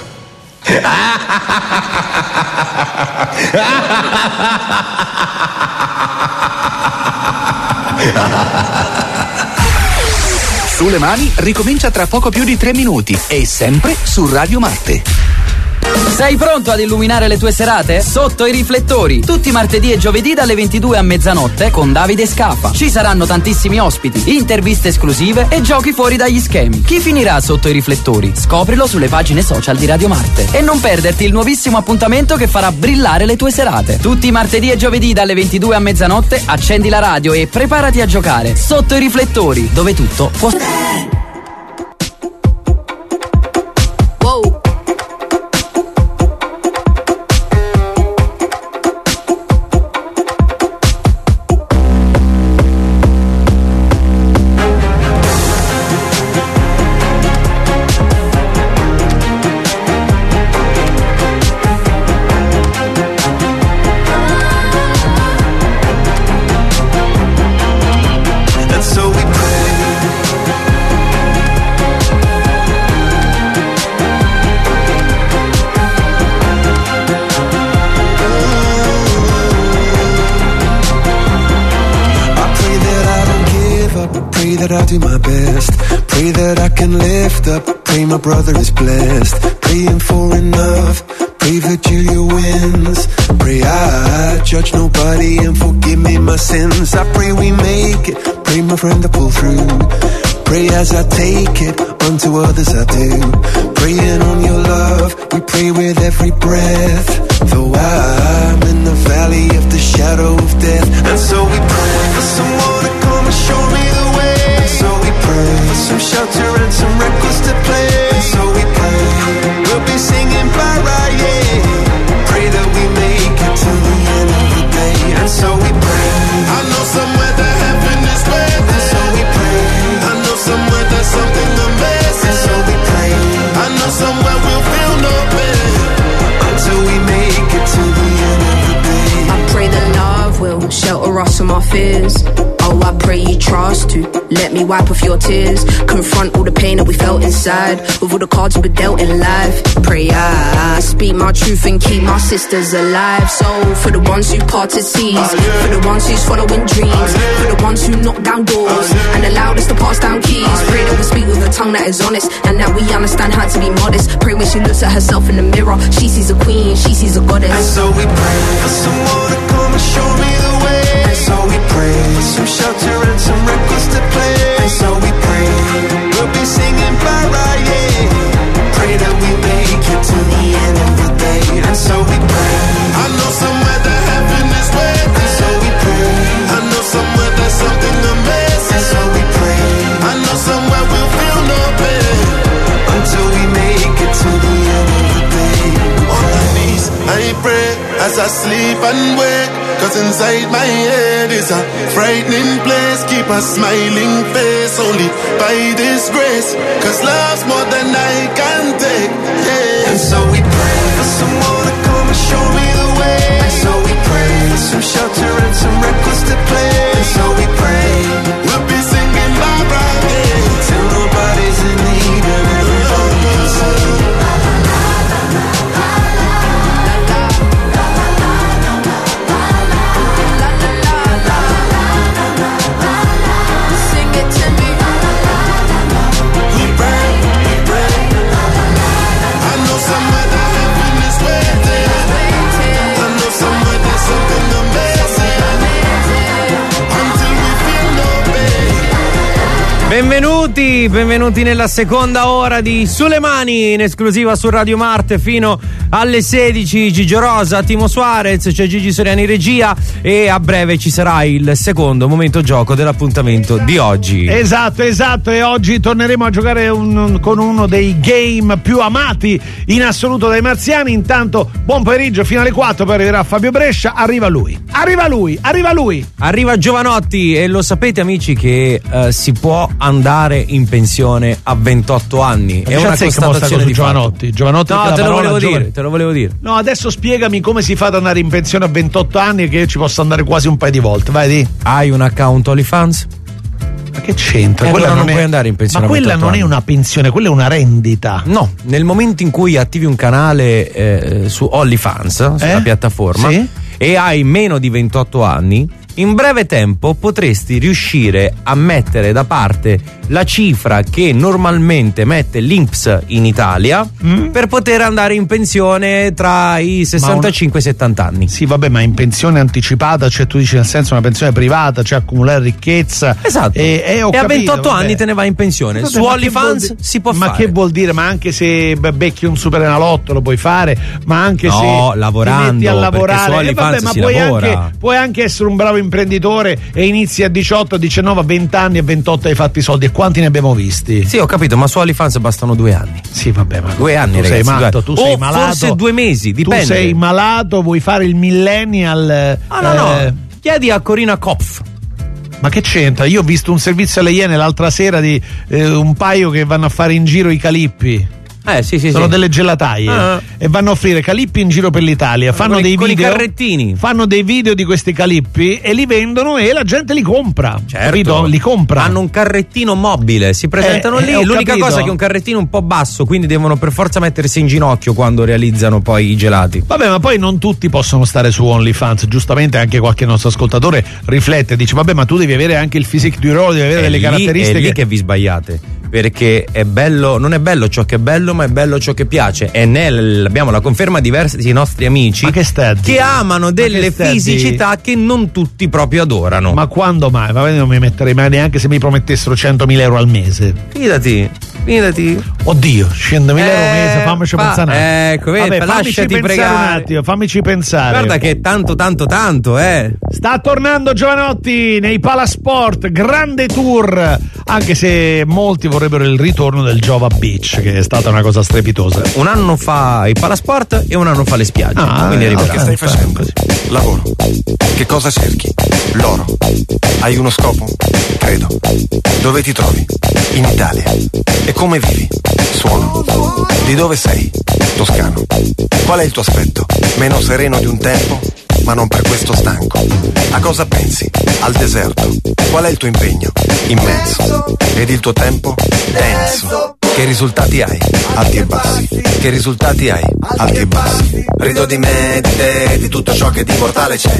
Sulle mani ricomincia tra poco più di tre minuti e sempre su Radio Marte. Sei pronto ad illuminare le tue serate? Sotto i riflettori, tutti martedì e giovedì dalle ventidue a mezzanotte con Davide Scafa. Ci saranno tantissimi ospiti, interviste esclusive e giochi fuori dagli schemi. Chi finirà sotto i riflettori? Scoprilo sulle pagine social di Radio Marte. E non perderti il nuovissimo appuntamento che farà brillare le tue serate. Tutti i martedì e giovedì dalle ventidue a mezzanotte accendi la radio e preparati a giocare. Sotto i riflettori, dove tutto può... My brother is blessed, praying for enough. Pray Virgilia wins. Pray I judge nobody and forgive me my sins. I pray we make it. Pray my friend to pull through. Pray as I take it, unto others I do. Praying on your love, we pray with every breath. Though I'm in the valley of the shadow of death, and so we pray for someone to come and show me the way. And so we pray for some shelter and some records to play. And so we pray we'll be singing bye bye, yeah. Pray that we make it to the end of the day. And so we pray. I know somewhere that heaven is waiting. And so we pray. I know somewhere there's something amazing. And so we pray. I know somewhere we'll feel no pain until we make it to the end of the day. I pray that love will shelter us from our fears. Oh, I pray you trust to let me wipe off your tears. Confront all the pain that we felt inside with all the cards we dealt in life. Pray I speak my truth and keep my sisters alive. So for the ones who parted seas, for the ones who's following dreams, for the ones who knock down doors and allowed us to pass down keys. Pray that we speak with a tongue that is honest and that we understand how to be modest. Pray when she looks at herself in the mirror, she sees a queen, she sees a goddess. And so we pray for someone to come and show me the way. And so we pray for some shelter and some records to play. And so we pray we'll be singing bye bye, yeah. Pray that we make it to the end of the day. And so we pray. I know somewhere that heaven is waiting. And so we pray. I know somewhere there's something amazing. And so we pray. I know somewhere we'll feel no pain until we make it to the end of the day. On my knees I pray as I sleep and wake. Cause inside my head is a frightening place. Keep a smiling face only by this grace. Cause love's more than I can take, yeah. And so we pray for someone to come and show me the way. And so we pray for some shelter and some records to play. And so we pray we'll be singing bye bye, yeah. Till nobody's in need and everybody can sing. Benvenuti, benvenuti nella seconda ora di Sulle Mani, in esclusiva su Radio Marte fino alle sedici. Gigio Rosa, Timo Suarez, c'è Gigi Soriani in regia e a breve ci sarà il secondo momento gioco dell'appuntamento di oggi. Esatto, esatto, e oggi torneremo a giocare un, con uno dei game più amati in assoluto dai marziani. Intanto buon pomeriggio fino alle quattro, poi arriverà Fabio Brescia, arriva lui, arriva lui, arriva lui. Arriva Giovanotti e lo sapete amici che uh, si può andare in pensione a ventotto anni. È una constatazione di Giovanotti. Giovanotti no, te lo volevo dire, te lo volevo dire. No, adesso spiegami come si fa ad andare in pensione a ventotto anni, che io ci posso andare quasi un paio di volte. Vai di. Hai un account OnlyFans? Ma che c'entra? Eh, quella non, non non è... puoi andare in pensione. Ma quella a non anni. è una pensione, quella è una rendita. No, nel momento in cui attivi un canale eh, su OnlyFans, sulla Eh? piattaforma, Sì? e hai meno di ventotto anni, in breve tempo potresti riuscire a mettere da parte la cifra che normalmente mette l'I N P S in Italia Mm? per poter andare in pensione tra i sessantacinque e i settanta anni. Sì, vabbè, ma in pensione anticipata, cioè tu dici nel senso una pensione privata, cioè accumulare ricchezza. Esatto. E, e, ho e a capito, ventotto vabbè. anni te ne vai in pensione. Vabbè, Su ma che OnlyFans vuol di- si può ma fare. che vuol dire? Ma anche se beh, becchi un superenalotto lo puoi fare, ma anche No, se lavorando, ti metti a perché lavorare, su eh, vabbè, OnlyFans ma si puoi lavora. anche, puoi anche essere un bravo imprenditore e inizi a diciotto, diciannove, venti anni e ventotto hai fatto i soldi. E quanti ne abbiamo visti? Sì, ho capito, ma su OnlyFans bastano due anni. Sì, vabbè, ma Due anni, tu ragazzi, sei due matto, anni. tu O sei malato. forse due mesi, dipende. Tu sei malato, vuoi fare il millennial. Ah, no, eh, no. Chiedi a Corina Kopf. Ma che c'entra? Io ho visto un servizio alle Iene l'altra sera di eh, un paio che vanno a fare in giro i calippi. Eh, sì, sì, Sono sì. delle gelataie Ah. e vanno a offrire calippi in giro per l'Italia. Fanno Con i- dei con i video. carrettini. Fanno dei video di questi calippi e li vendono e la gente li compra. Certo. Capito? Li compra. Hanno un carrettino mobile, si presentano Eh, lì. eh, ho L'unica capito. cosa è che è un carrettino un po' basso, quindi devono per forza mettersi in ginocchio quando realizzano poi i gelati. Vabbè, ma poi non tutti possono stare su OnlyFans. Giustamente anche qualche nostro ascoltatore riflette e dice: vabbè, ma tu devi avere anche il physique du role, devi avere È delle lì, caratteristiche. è lì che vi sbagliate, perché è bello, non è bello ciò che è bello, ma è bello ciò che piace. E nel, abbiamo la conferma di diversi nostri amici Ma che stai a dire? che amano delle che stai a dire? fisicità che non tutti proprio adorano. Ma quando mai? Ma non mi metterei mai neanche se mi promettessero centomila euro al mese. Fidati, fidati. Oddio, centomila euro al Eh, mese, fammici fa- pensare. un attimo. ecco, vedi, Vabbè, fammici lasciati pensare pregare. un attimo, fammici pensare. Guarda che è tanto, tanto, tanto, eh. Sta tornando Giovanotti nei Palasport, grande tour, anche se molti vorrebbero il ritorno del Jova Beach, che è stata una cosa strepitosa. Un anno fa i palasport e un anno fa le spiagge. Ah, quindi eh, arriverà. Che stai facendo? Lavoro. Che cosa cerchi? L'oro. Hai uno scopo? Credo. Dove ti trovi? In Italia. E come vivi? Suono. Di dove sei? Toscano. Qual è il tuo aspetto? Meno sereno di un tempo? Ma non per questo stanco. A cosa pensi? Al deserto. Qual è il tuo impegno? Immenso. Ed il tuo tempo? Denso. Che risultati hai? Alti e bassi. Che risultati hai? Alti e bassi. Rido di me, di te, di tutto ciò che di mortale c'è.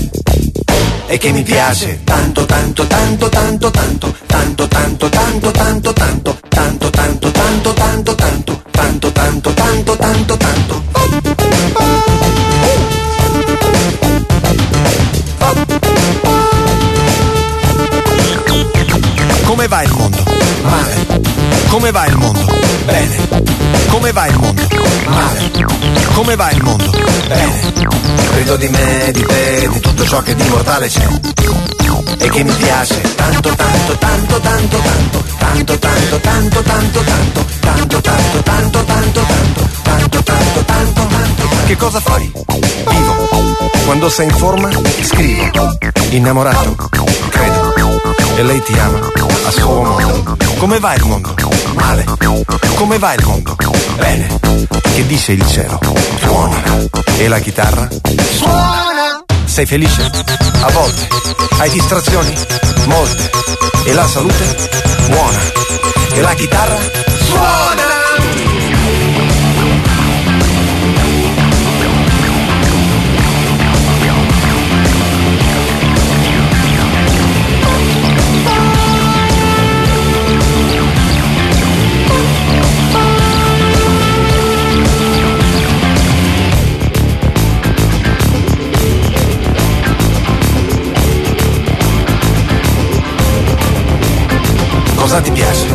E che mi piace tanto, tanto, tanto, tanto, tanto, tanto, tanto, tanto, tanto, tanto, tanto, tanto, tanto, tanto, tanto, tanto, tanto, tanto, tanto, tanto. Come va il mondo? Male. Come va il mondo? Bene. Come va il mondo? Male. Come va il mondo? Bene. Rido di me, di te, di tutto ciò che di mortale c'è. E che mi piace tanto, tanto, tanto, tanto, tanto, tanto, tanto, tanto, tanto, tanto, tanto, tanto, tanto, tanto, tanto, tanto, tanto, tanto, tanto. Che cosa fai? Vivo. Quando sei in forma, scrivo. Innamorato? Credo. E lei ti ama a suo modo. Come va il mondo? Male. Come va il mondo? Bene. Che dice il cielo? Suona. E la chitarra? Suona. Sei felice? A volte. Hai distrazioni? Molte. E la salute? Buona. E la chitarra? Suona. Cosa ti piace?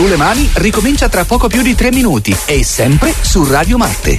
Sulle mani ricomincia tra poco più di tre minuti e sempre su Radio Marte.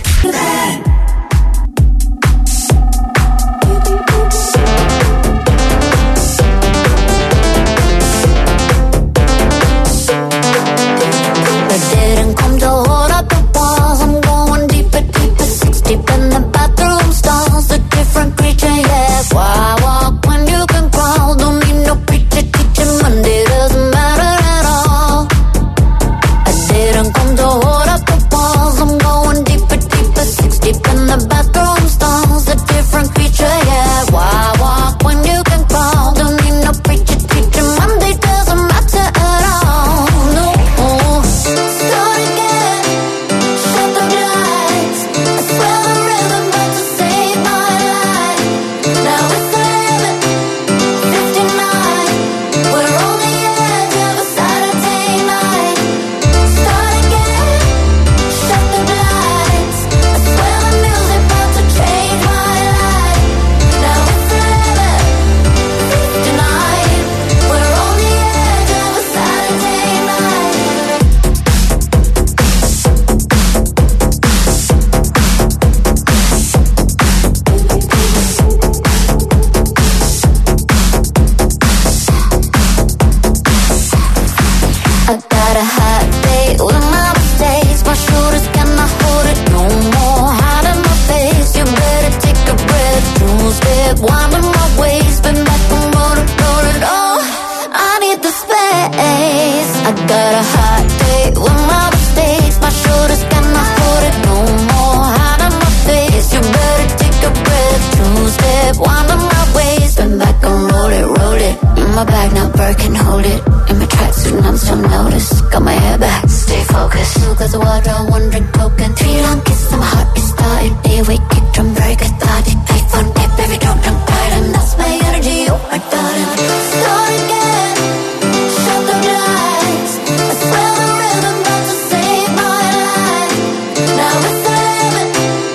Why walk when you can crawl? Don't need no preacher teaching Monday doesn't matter at all. I didn't come to hold up the walls. I'm going deeper, deeper, six deep in the bathroom stalls. A different creature, yeah. Why walk when you can crawl? Don't need no preacher teaching Monday doesn't matter at all. No, start again, shut the lights. I swear the rhythm about to save my life. Now it's eleven fifty-nine. We're on the edge of a Saturday night. Start again, shut the lights. I swear the music about to change my life. Now it's eleven fifty-nine. We're on the edge of a Saturday night. I got a hot date with my mistakes. My shoulders cannot hold it no more. Hide in my face, you better take a breath. Two step, winding my waist, been back and roll it, roll it. Oh, I need the space. I got a hot date with my mistakes. My shoulders cannot hold it no more. Hide in my face, you better take a breath. Two step, winding my waist, been back and roll it, roll it. In my bag, now Birkin, hold it. In my tracksuit, and I'm still noticed. Got my hair back, stay focused. Two glass of water, one drink token. Three long kisses, and my heart is starting. Airway kick drum, very cathartic. iPhone, hey, baby, don't jump tight. And that's my energy, oh my darling. Start again, shut the lights. I swear the rhythm about to save my life. Now it's eleven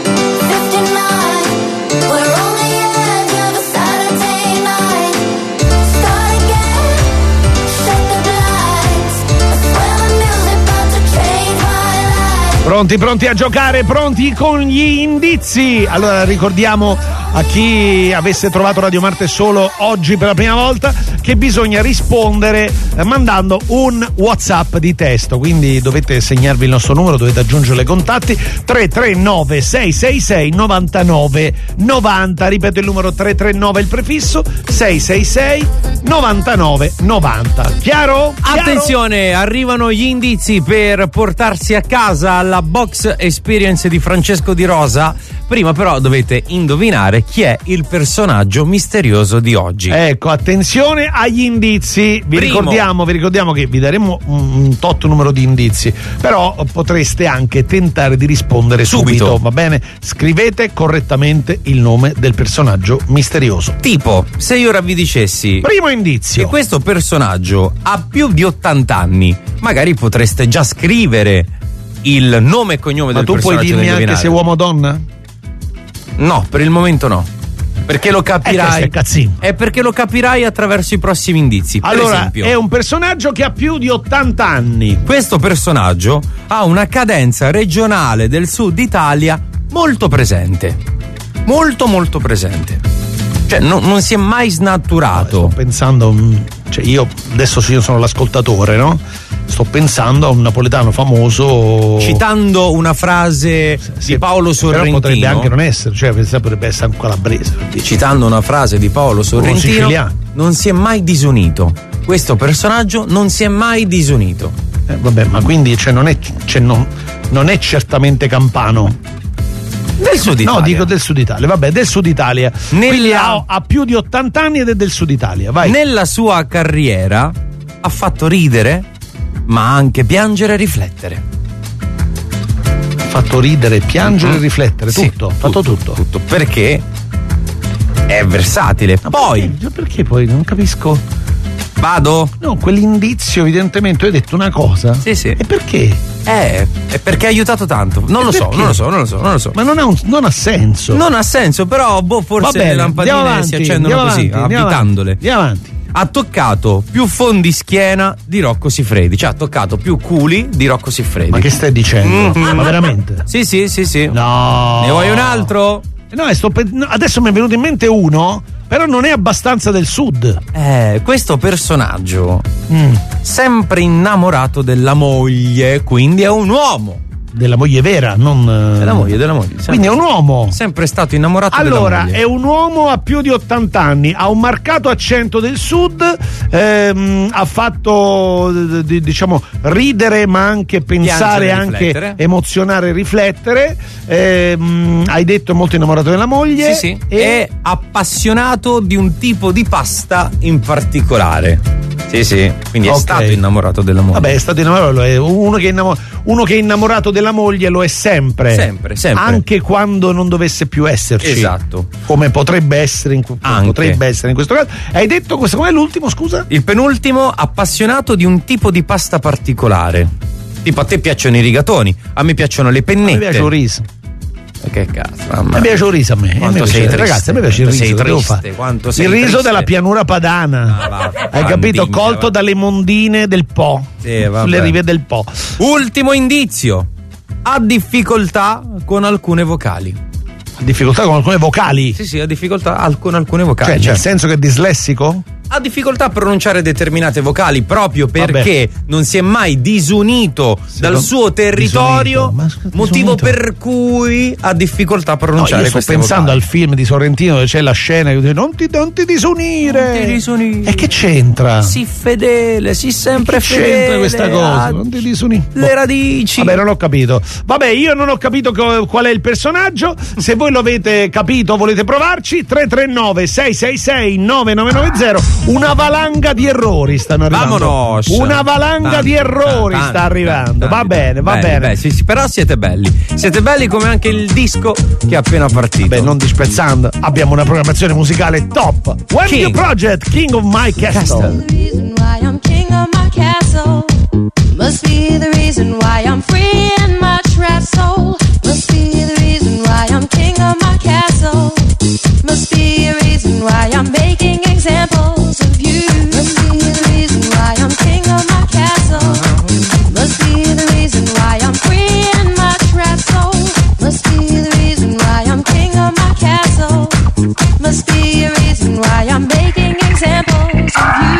fifty-nine. We're on the edge of a Saturday night. Start again, shut the lights. I swear the music about to change my life. Pronti, pronti a giocare, pronti con gli indizi. Allora ricordiamo a chi avesse trovato Radio Marte solo oggi per la prima volta che bisogna rispondere eh, mandando un WhatsApp di testo, quindi dovete segnarvi il nostro numero, dovete aggiungere i contatti tre tre nove sei sei sei nove nove nove zero, ripeto il numero tre tre nove il prefisso sei sei sei nove nove nove zero. Chiaro? Chiaro? Attenzione, arrivano gli indizi per portarsi a casa la box experience di Francesco Di Rosa. Prima però dovete indovinare chi è il personaggio misterioso di oggi. Ecco, attenzione agli indizi. Vi Primo. ricordiamo, vi ricordiamo che vi daremo un, un tot numero di indizi, però potreste anche tentare di rispondere subito. Subito. Va bene? Scrivete correttamente il nome del personaggio misterioso. Tipo, se io ora vi dicessi Primo indizio. che questo personaggio ha più di ottanta anni, magari potreste già scrivere il nome e cognome Ma del tu puoi personaggio da dirmi anche indovinare. se uomo o donna? No, per il momento no. Perché lo Eh, questo capirai. è cazzino. È perché lo capirai attraverso i prossimi indizi. Per Allora, esempio, è un personaggio che ha più di ottanta anni. questo personaggio ha una cadenza regionale del sud Italia molto presente. Molto molto presente. Cioè, no- non si è mai snaturato. Sto pensando, mm, cioè io adesso io sono l'ascoltatore, no? Sto pensando a un napoletano famoso. Citando una frase Sì, di Paolo però Sorrentino. potrebbe anche non essere, cioè per esempio potrebbe essere un calabrese. per dire. Citando una frase di Paolo Sorrentino, siciliano. non si è mai disunito. Questo personaggio non si è mai disunito. Eh, vabbè, ma quindi cioè, non, è, cioè, non, non è certamente campano. Del sud Italia. No, dico del sud Italia. Vabbè, del sud Italia. Nella- Quindi ha, ha più di ottanta anni ed è del sud Italia. Vai. Nella sua carriera ha fatto ridere, ma anche piangere e riflettere. Ha fatto ridere, piangere e riflettere. Sì, Tutto. Ha fatto tutto. Tutto. Perché è versatile. Ma Poi, perché, perché poi non capisco? vado? No, quell'indizio evidentemente hai detto una cosa. Sì, sì. E perché? Eh, è perché ha aiutato tanto. Non E lo so, perché? non lo so, non lo so, non lo so. Ma non ha, un- non ha senso. Non ha senso, però boh, Va forse bene, le andiamo lampadine avanti, si accendono andiamo così, avanti, andiamo avvitandole. avanti, andiamo avanti. ha toccato più fondi schiena di Rocco Siffredi, cioè ha toccato più culi di Rocco Siffredi. Ma che stai dicendo? Mm. Ma veramente? Sì, sì, sì, sì. No. Ne vuoi un altro? No, sto pe- no, adesso mi è venuto in mente uno, però non è abbastanza del sud. Eh, questo personaggio, Mm. sempre innamorato della moglie, quindi è un uomo. Della moglie vera, non. Della moglie, della moglie. Sempre, Quindi è un uomo. Sempre stato innamorato Allora, della moglie. è un uomo a più di ottanta anni, ha un marcato accento del sud, ehm, ha fatto d- d- diciamo ridere, ma anche pensare, Piangere, anche riflettere. emozionare, riflettere. Ehm, hai detto è molto innamorato della moglie. Sì, sì. E È appassionato di un tipo di pasta in particolare. Sì, sì. Quindi è Ok. stato innamorato della moglie. Vabbè, è stato innamorato, lo è. Uno, che è innamo- uno che è innamorato della moglie lo è sempre. Sempre, sempre. Anche quando non dovesse più esserci. Esatto. Come potrebbe essere in, Anche. potrebbe essere in questo caso. Hai detto questo, com'è l'ultimo, scusa? Il penultimo, appassionato di un tipo di pasta particolare. Tipo, a te piacciono i rigatoni, a me piacciono le pennette. Mi piace il riso. Che cazzo, A mamma. me piace il riso a me. Quanto A me piace- sei triste, ragazzi, a me piace il quanto riso. sei che devo triste, fare? quanto sei Il riso triste. della pianura padana. Ah, va, Hai capito? fandiglia, Colto va. dalle mondine del Po. Sì, vabbè. Sulle rive del Po. Ultimo indizio. Ha difficoltà con alcune vocali. Difficoltà con alcune vocali. Sì, sì, ha difficoltà al- con alcune vocali. Cioè, cioè. nel senso che è dislessico? Ha difficoltà a pronunciare determinate vocali proprio perché Vabbè. non si è mai disunito dal non- suo territorio, disunito? Ma scusa, motivo disunito? per cui ha difficoltà a No, pronunciare io sto queste pensando vocali. al film di Sorrentino dove c'è la scena che dice non ti, non ti disunire. Non ti disunire. E che c'entra? Sii fedele, sii sempre Che fedele. c'entra questa cosa? a- Non ti disunire. Le radici. Vabbè, non ho capito. Vabbè, io non ho capito co- qual è il personaggio. Se voi lo avete capito, volete provarci? tre tre nove sei sei sei nove nove nove zero. Una valanga di errori stanno arrivando. Vamonos. Una valanga Tanti, di errori tanti, sta arrivando. tanti, va bene, va belli, bene. belli, sì, sì, però siete belli. Siete belli come anche il disco che è appena partito. Beh, non disprezzando, abbiamo una programmazione musicale top. When King. You Project, King of My Castle. The reason why I'm king of my castle must be the reason why I'm free in my trapped soul. Must be the reason why I'm king of my castle. Must be a reason why I'm making examples of you. Must be the reason why I'm king of my castle. Must be the reason why I'm free in my trapped soul. Must be the reason why I'm king of my castle. Must be a reason why I'm making examples of you.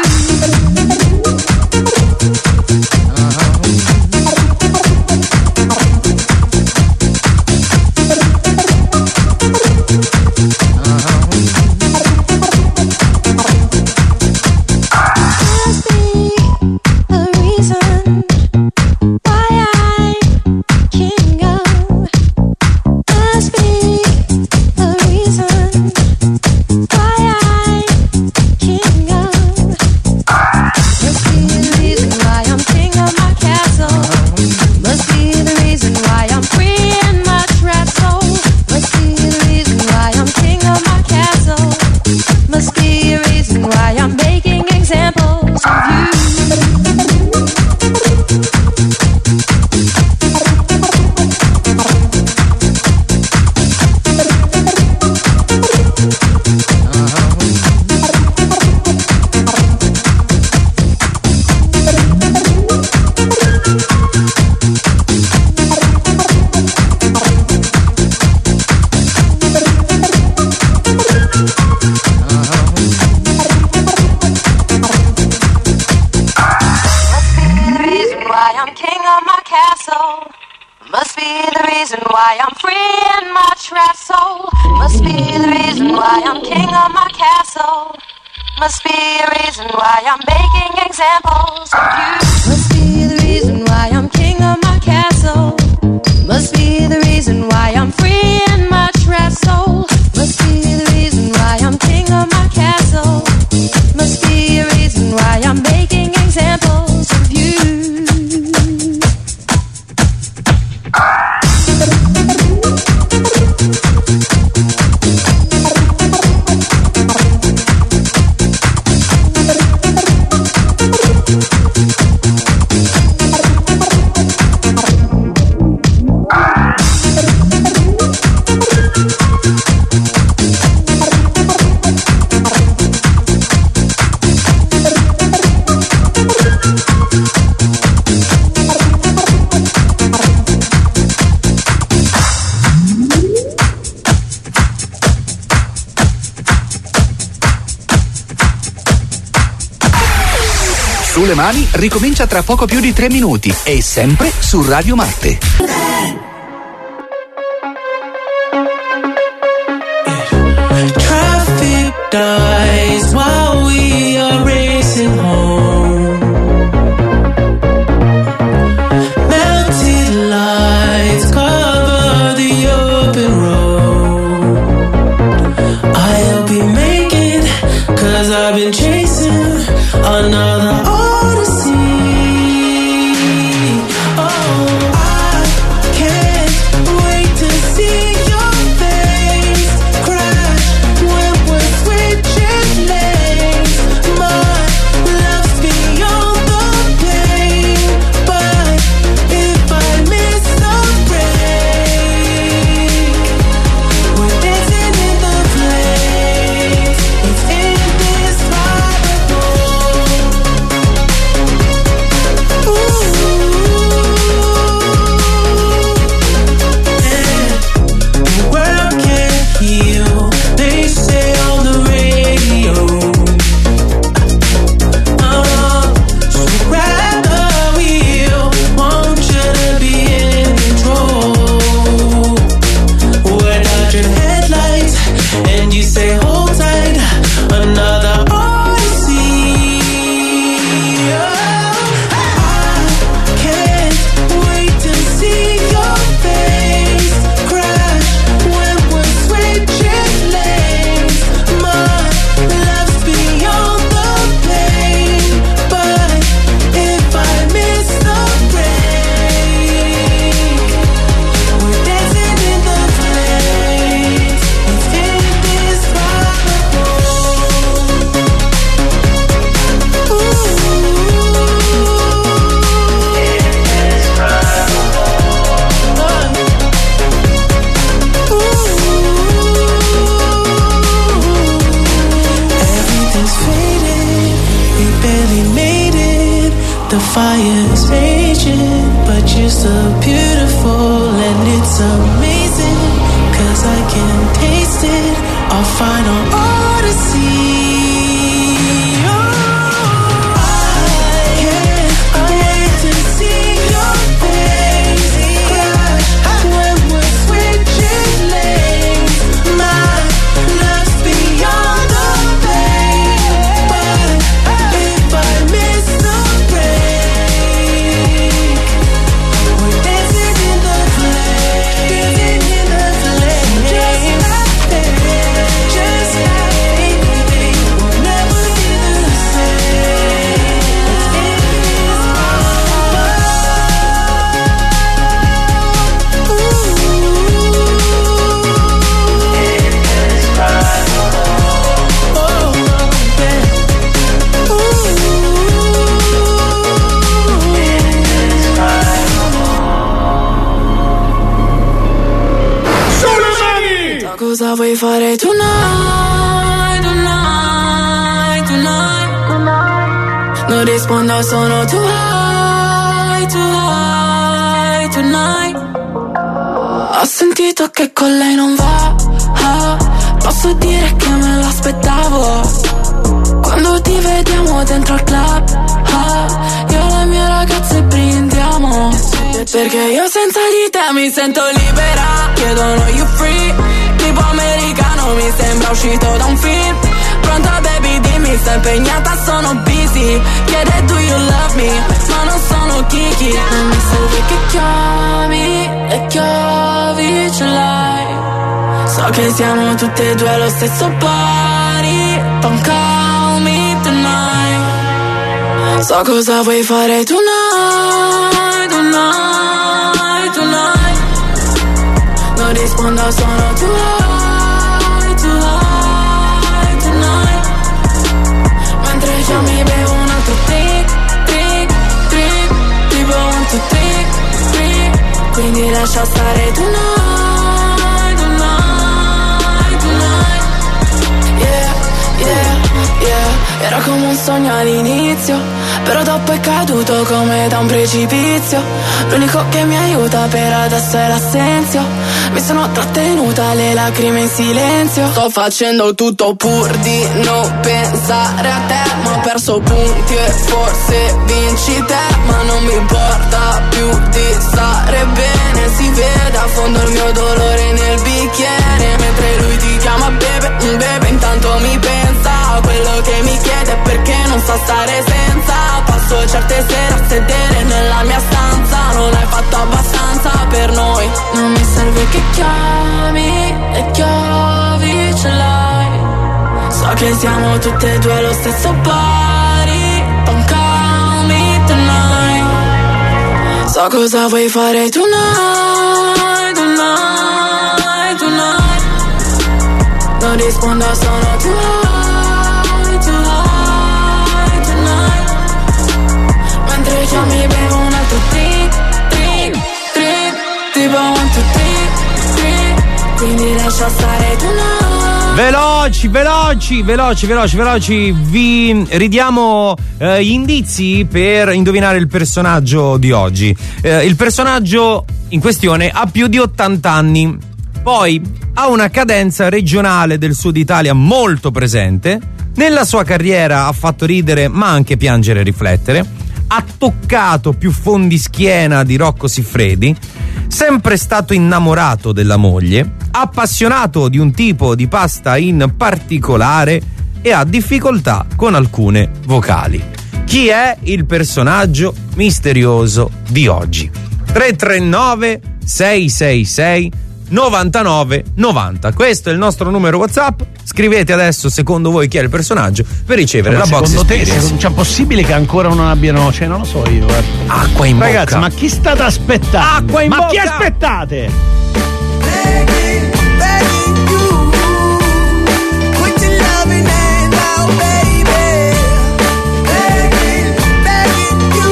Must be a reason why I'm king of. Must be a reason why I'm king of. Must be the reason why I'm king of my castle. Must be the reason why I'm free in my trapped soul. Must be the reason why I'm king of my castle. Must be a reason why I'm making examples of you. The reason why I'm king of my castle must be the reason why I'm free in my trapped soul. Must be the reason why I'm king of my castle. Must be a reason why I'm making examples of you. Must be the reason why I'm king of my castle. Must be the reason why I'm free in my trapped soul. Must be the reason why I'm king of my castle. Must be a reason why I'm making examples of you. Sulle mani ricomincia tra poco più di tre minuti e sempre su Radio Marte. Traffic dies while we are racing home. Melted lights cover the open road. I'll be making, cause I've been chasing another odyssey. Oh, I can't wait to see your face crash when we're switching lanes. My love's beyond the pain, but if I miss the break, we're dancing in the flames. It's indescribable. The world can't heal, they say on the radio. Uh, so grab the wheel, want you to be in control. We're dodging headlights, and you say hold tight, another odyssey. Oh, I can't wait to see your face crash when we're switching lanes. My love's beyond the pain, but if I miss the break, we're dancing in the flames. It's indescribable. Everything's faded, we barely made it. The fire's raging, but you're still beautiful, and it's amazing, cause I can taste it. Our final odyssey. Oh, I can't wait to see your face crash when we're switching lanes. My love's beyond the pain, but if I miss the break, we're dancing in the flames. Dancing in the flames. Just like baby, we'll never be the same. It's So cosa vuoi fare tonight, tonight, tonight? Non rispondo, sono too high, too high, tonight. Ho sentito che con lei non va, ah, posso dire che me l'aspettavo. Quando ti vediamo dentro al club, ah, io e le mie ragazze brindiamo. Perché io senza di te mi sento libera. Chiedono you free, tipo americano, mi sembra uscito da un film. Pronta baby, dimmi, sei impegnata, sono busy. Chiede do you love me, ma non sono Kiki. Non mi serve che chiami, le chiavi ce l'hai. So che siamo tutte e due lo stesso pari. Don't call me tonight. So cosa vuoi fare tonight, tonight, tonight. Non rispondo, sono too high, too high, tonight. Mentre io mi bevo un altro drink, drink, drink. Tipo one, two, three, three. Quindi lascia stare tonight, tonight, tonight. Yeah, yeah, yeah. Era come un sogno all'inizio, però dopo è caduto come da un precipizio. L'unico che mi aiuta per adesso è l'assenzio. Mi sono trattenuta le lacrime in silenzio. Sto facendo tutto pur di non pensare a te, ma ho perso punti e forse vinci te. Ma non mi importa più di stare bene, si vede a fondo il mio dolore nel bicchiere. Mentre lui ti chiama bebe, un bebe intanto mi pensa a quello che mi chiede perché non sa stare senza. Passo certe sere a sedere nella mia stanza, non hai fatto abbastanza per noi. Non mi serve che chiami, le chiavi ce l'hai. So che siamo tutte e due allo stesso pari. Don't call me tonight. So cosa vuoi fare tonight, tonight, tonight. Non rispondo, sono too high, too high tonight. Mentre già mi bevo un altro drink, drink, drink. Tipo one, two, three, three. Quindi lascia stare tonight. Veloci, veloci, veloci, veloci, veloci. Vi ridiamo eh, gli indizi per indovinare il personaggio di oggi. Eh, il personaggio in questione ha più di ottanta anni. Poi ha una cadenza regionale del sud Italia molto presente. Nella sua carriera ha fatto ridere ma anche piangere e riflettere. Ha toccato più fondi schiena di Rocco Siffredi. Sempre stato innamorato della moglie. Appassionato di un tipo di pasta in particolare e ha difficoltà con alcune vocali. Chi è il personaggio misterioso di oggi? tre tre nove sei sei sei novantanove novanta. Questo è il nostro numero WhatsApp. Scrivete adesso secondo voi chi è il personaggio per ricevere Ma la box secondo te experience. se- cioè, possibile che ancora non abbiano, cioè non lo so io, guarda. Acqua in Ragazzi, bocca. ma chi state aspettando? Acqua in ma bocca. chi aspettate? Put your loving hand out, baby. Begging, begging you.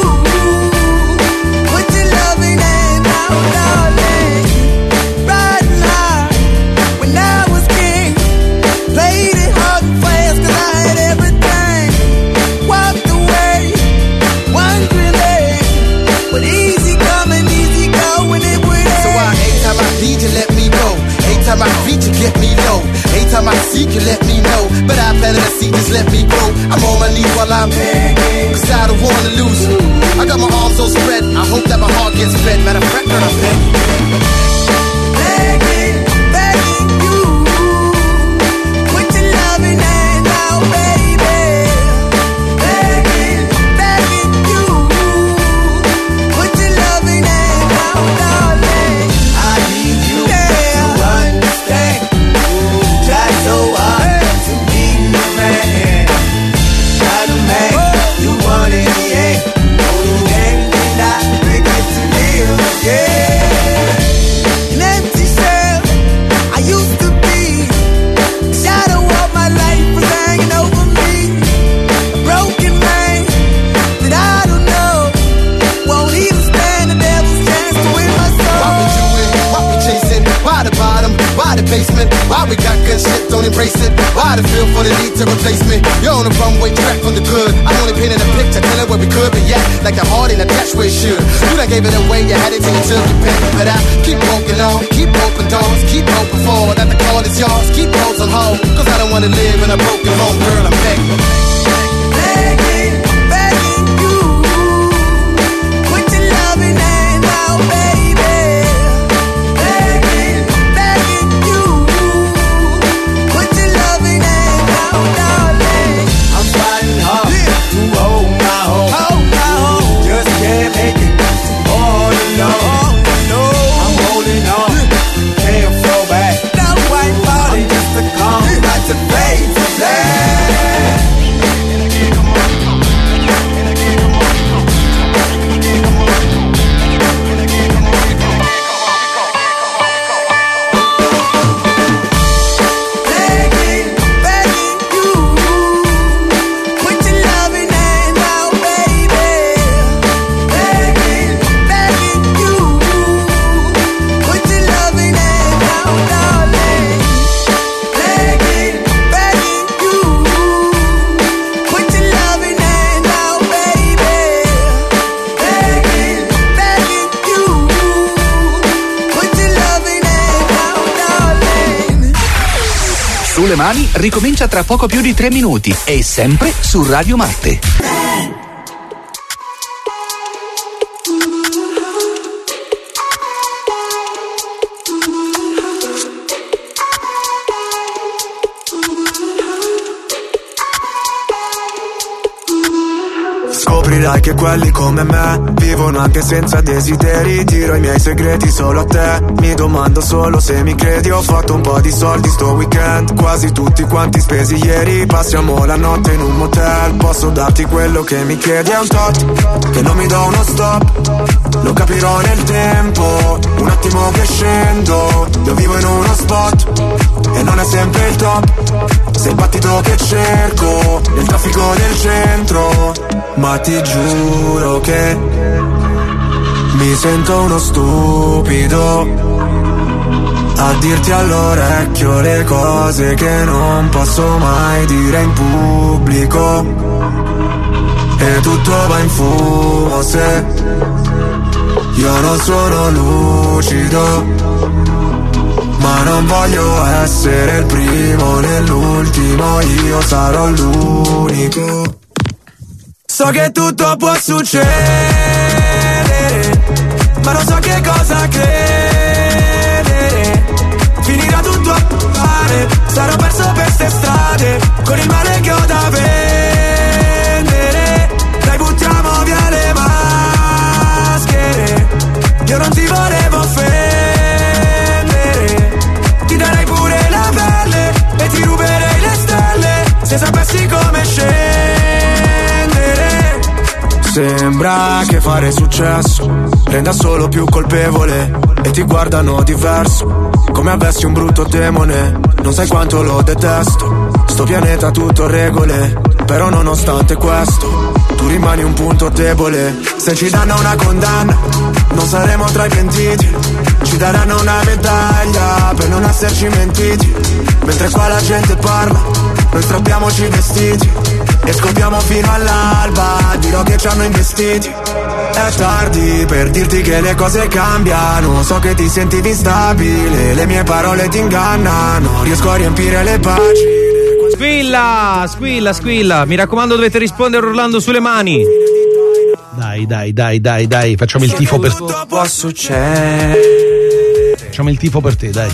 Put your loving hand out, darling. Riding high when I was king. Played it hard and fast 'cause I had everything. Walked away, wondering, but easy coming, easy going, it would So I, every time I need you, let me go. Every time I beat you, get me low. Every time I seek you, let me know. But I planted a seed, just let me grow. I'm on my knees while I'm begging, 'cause I don't wanna lose you. I got my arms so spread, I hope that my heart gets fed. Matter of fact, girl, I'm begging. begging, begging you. Put your loving hand out, baby. Begging, begging you. Put your loving hand out, darling. I need you to understand. Try so hard to be the man. Not a man you want in the end. Only then can I make it to live again. An empty shell I used to be. The shadow of my life was hanging over me. A broken man that I don't know won't even stand the devil's chance to win my soul. Why we do it? Why we chasing? Why the bottom? Why the basement? Why we got good shit, don't embrace it? Why the feel for the need to replace me? You're on the runway track from the good. I'm only painting a picture, telling where we could be at. Like the heart in a dash where it should. You done gave it away, you had it till you took it back. But I keep walking on, keep open doors, keep open for that the call is yours. Keep those on hold, 'cause I don't wanna live in a broken home, girl, I'm begging. Begging, begging you. Put your loving hand out, baby. Begging, begging you. Put your loving hand out, darling. I'm fighting hard to hold my home. Hold my home. Just can't make it all alone. I'm holding on, can't fall back. No white body. I'm just a calm, like the face of that. Sulle mani ricomincia tra poco più di tre minuti e sempre su Radio Marte. Scoprirai che quelli come me vivono anche senza desideri. Tiro i miei segreti solo a te. Mi domando solo se mi credi. Ho fatto un po' di soldi sto weekend, quasi tutti quanti spesi ieri. Passiamo la notte in un motel. Posso darti quello che mi chiedi. È un tot che non mi do uno stop. Lo capirò nel tempo. Un attimo che scendo. Io vivo in uno spot e non è sempre il top. Sei il battito che cerco nel traffico del centro. Ma ti giuro che mi sento uno stupido a dirti all'orecchio le cose che non posso mai dire in pubblico. E tutto va in fumo se io non sono lucido. Ma non voglio essere il primo né l'ultimo, io sarò l'unico. So che tutto può succedere, ma non so che cosa credere. Finirà tutto a male, sarò perso per ste strade, con il male che ho da vendere. Dai, buttiamo via le maschere, io non ti volevo offendere. Ti darei pure la pelle e ti ruberei le stelle, se sapessi come scendere. Sembra che fare successo renda solo più colpevole e ti guardano diverso, come avessi un brutto demone. Non sai quanto lo detesto, sto pianeta tutto regole, però nonostante questo tu rimani un punto debole. Se ci danno una condanna non saremo tra i pentiti, ci daranno una medaglia per non esserci mentiti. Mentre qua la gente parla, noi strappiamoci i vestiti e scopriamo fino all'alba, dirò che ci hanno investiti. È tardi per dirti che le cose cambiano, so che ti sentivi instabile, le mie parole ti ingannano, riesco a riempire le pagine. Squilla, squilla, squilla, mi raccomando dovete rispondere urlando sulle mani. Dai, dai, dai, dai, dai, facciamo il tifo per te. Può succedere. Facciamo il tifo per te, dai.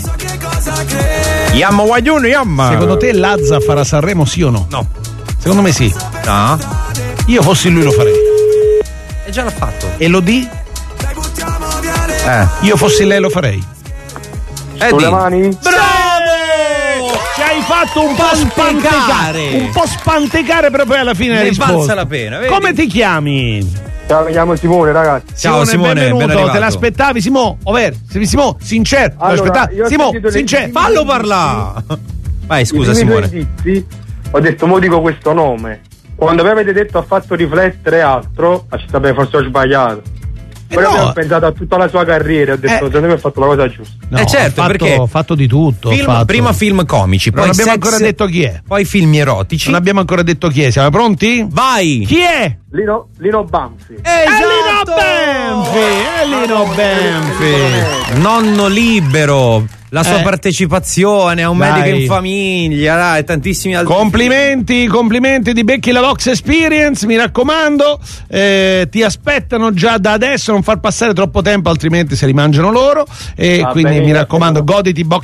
Yamma guaglione, yamma. Secondo te Lazza farà Sanremo, sì o no? No. Secondo me sì. No. Io fossi lui lo farei. E già l'ha fatto. E lo di? Eh. Io fossi lei lo farei. Sulle mani? Bravo! Ci hai fatto un po' spantecare. Un po' spantecare, però poi alla fine hai Ne risposto. valsa la pena, vedi? Come ti chiami? Ciao, mi chiamo Simone, ragazzi. Ciao, Simone, ben benvenuto. arrivato. Te l'aspettavi, Simo? Over, Simo, sincero. Te Allora, l'aspettavi? io ho Simo, sentito le- sincero. Fallo parlare. Vai, scusa I primi Simone. due indizi, ho detto, mo dico questo nome. Quando mi avete detto ha fatto riflettere altro, ah, ci sapevo, forse ho sbagliato. Però no. ho pensato a tutta la sua carriera, ho detto, Eh. secondo me ha fatto la cosa giusta. No, Eh, certo, ho fatto, perché ho fatto di tutto. ho Film- fatto. prima film comici, Non poi abbiamo sex, ancora detto chi è. poi film erotici. Non abbiamo ancora detto chi è. Siamo pronti? Vai! Chi è? Lino, Lino Banfi. Esatto! È Lino Benfi. Nonno libero, la sua Eh. partecipazione a un Dai. medico in famiglia, dai, tantissimi altri. Complimenti, complimenti di Becchi la Vox Experience, mi raccomando, eh, ti aspettano già da adesso, non far passare troppo tempo altrimenti se li mangiano loro, e Va quindi bene, mi raccomando, va bene. goditi Box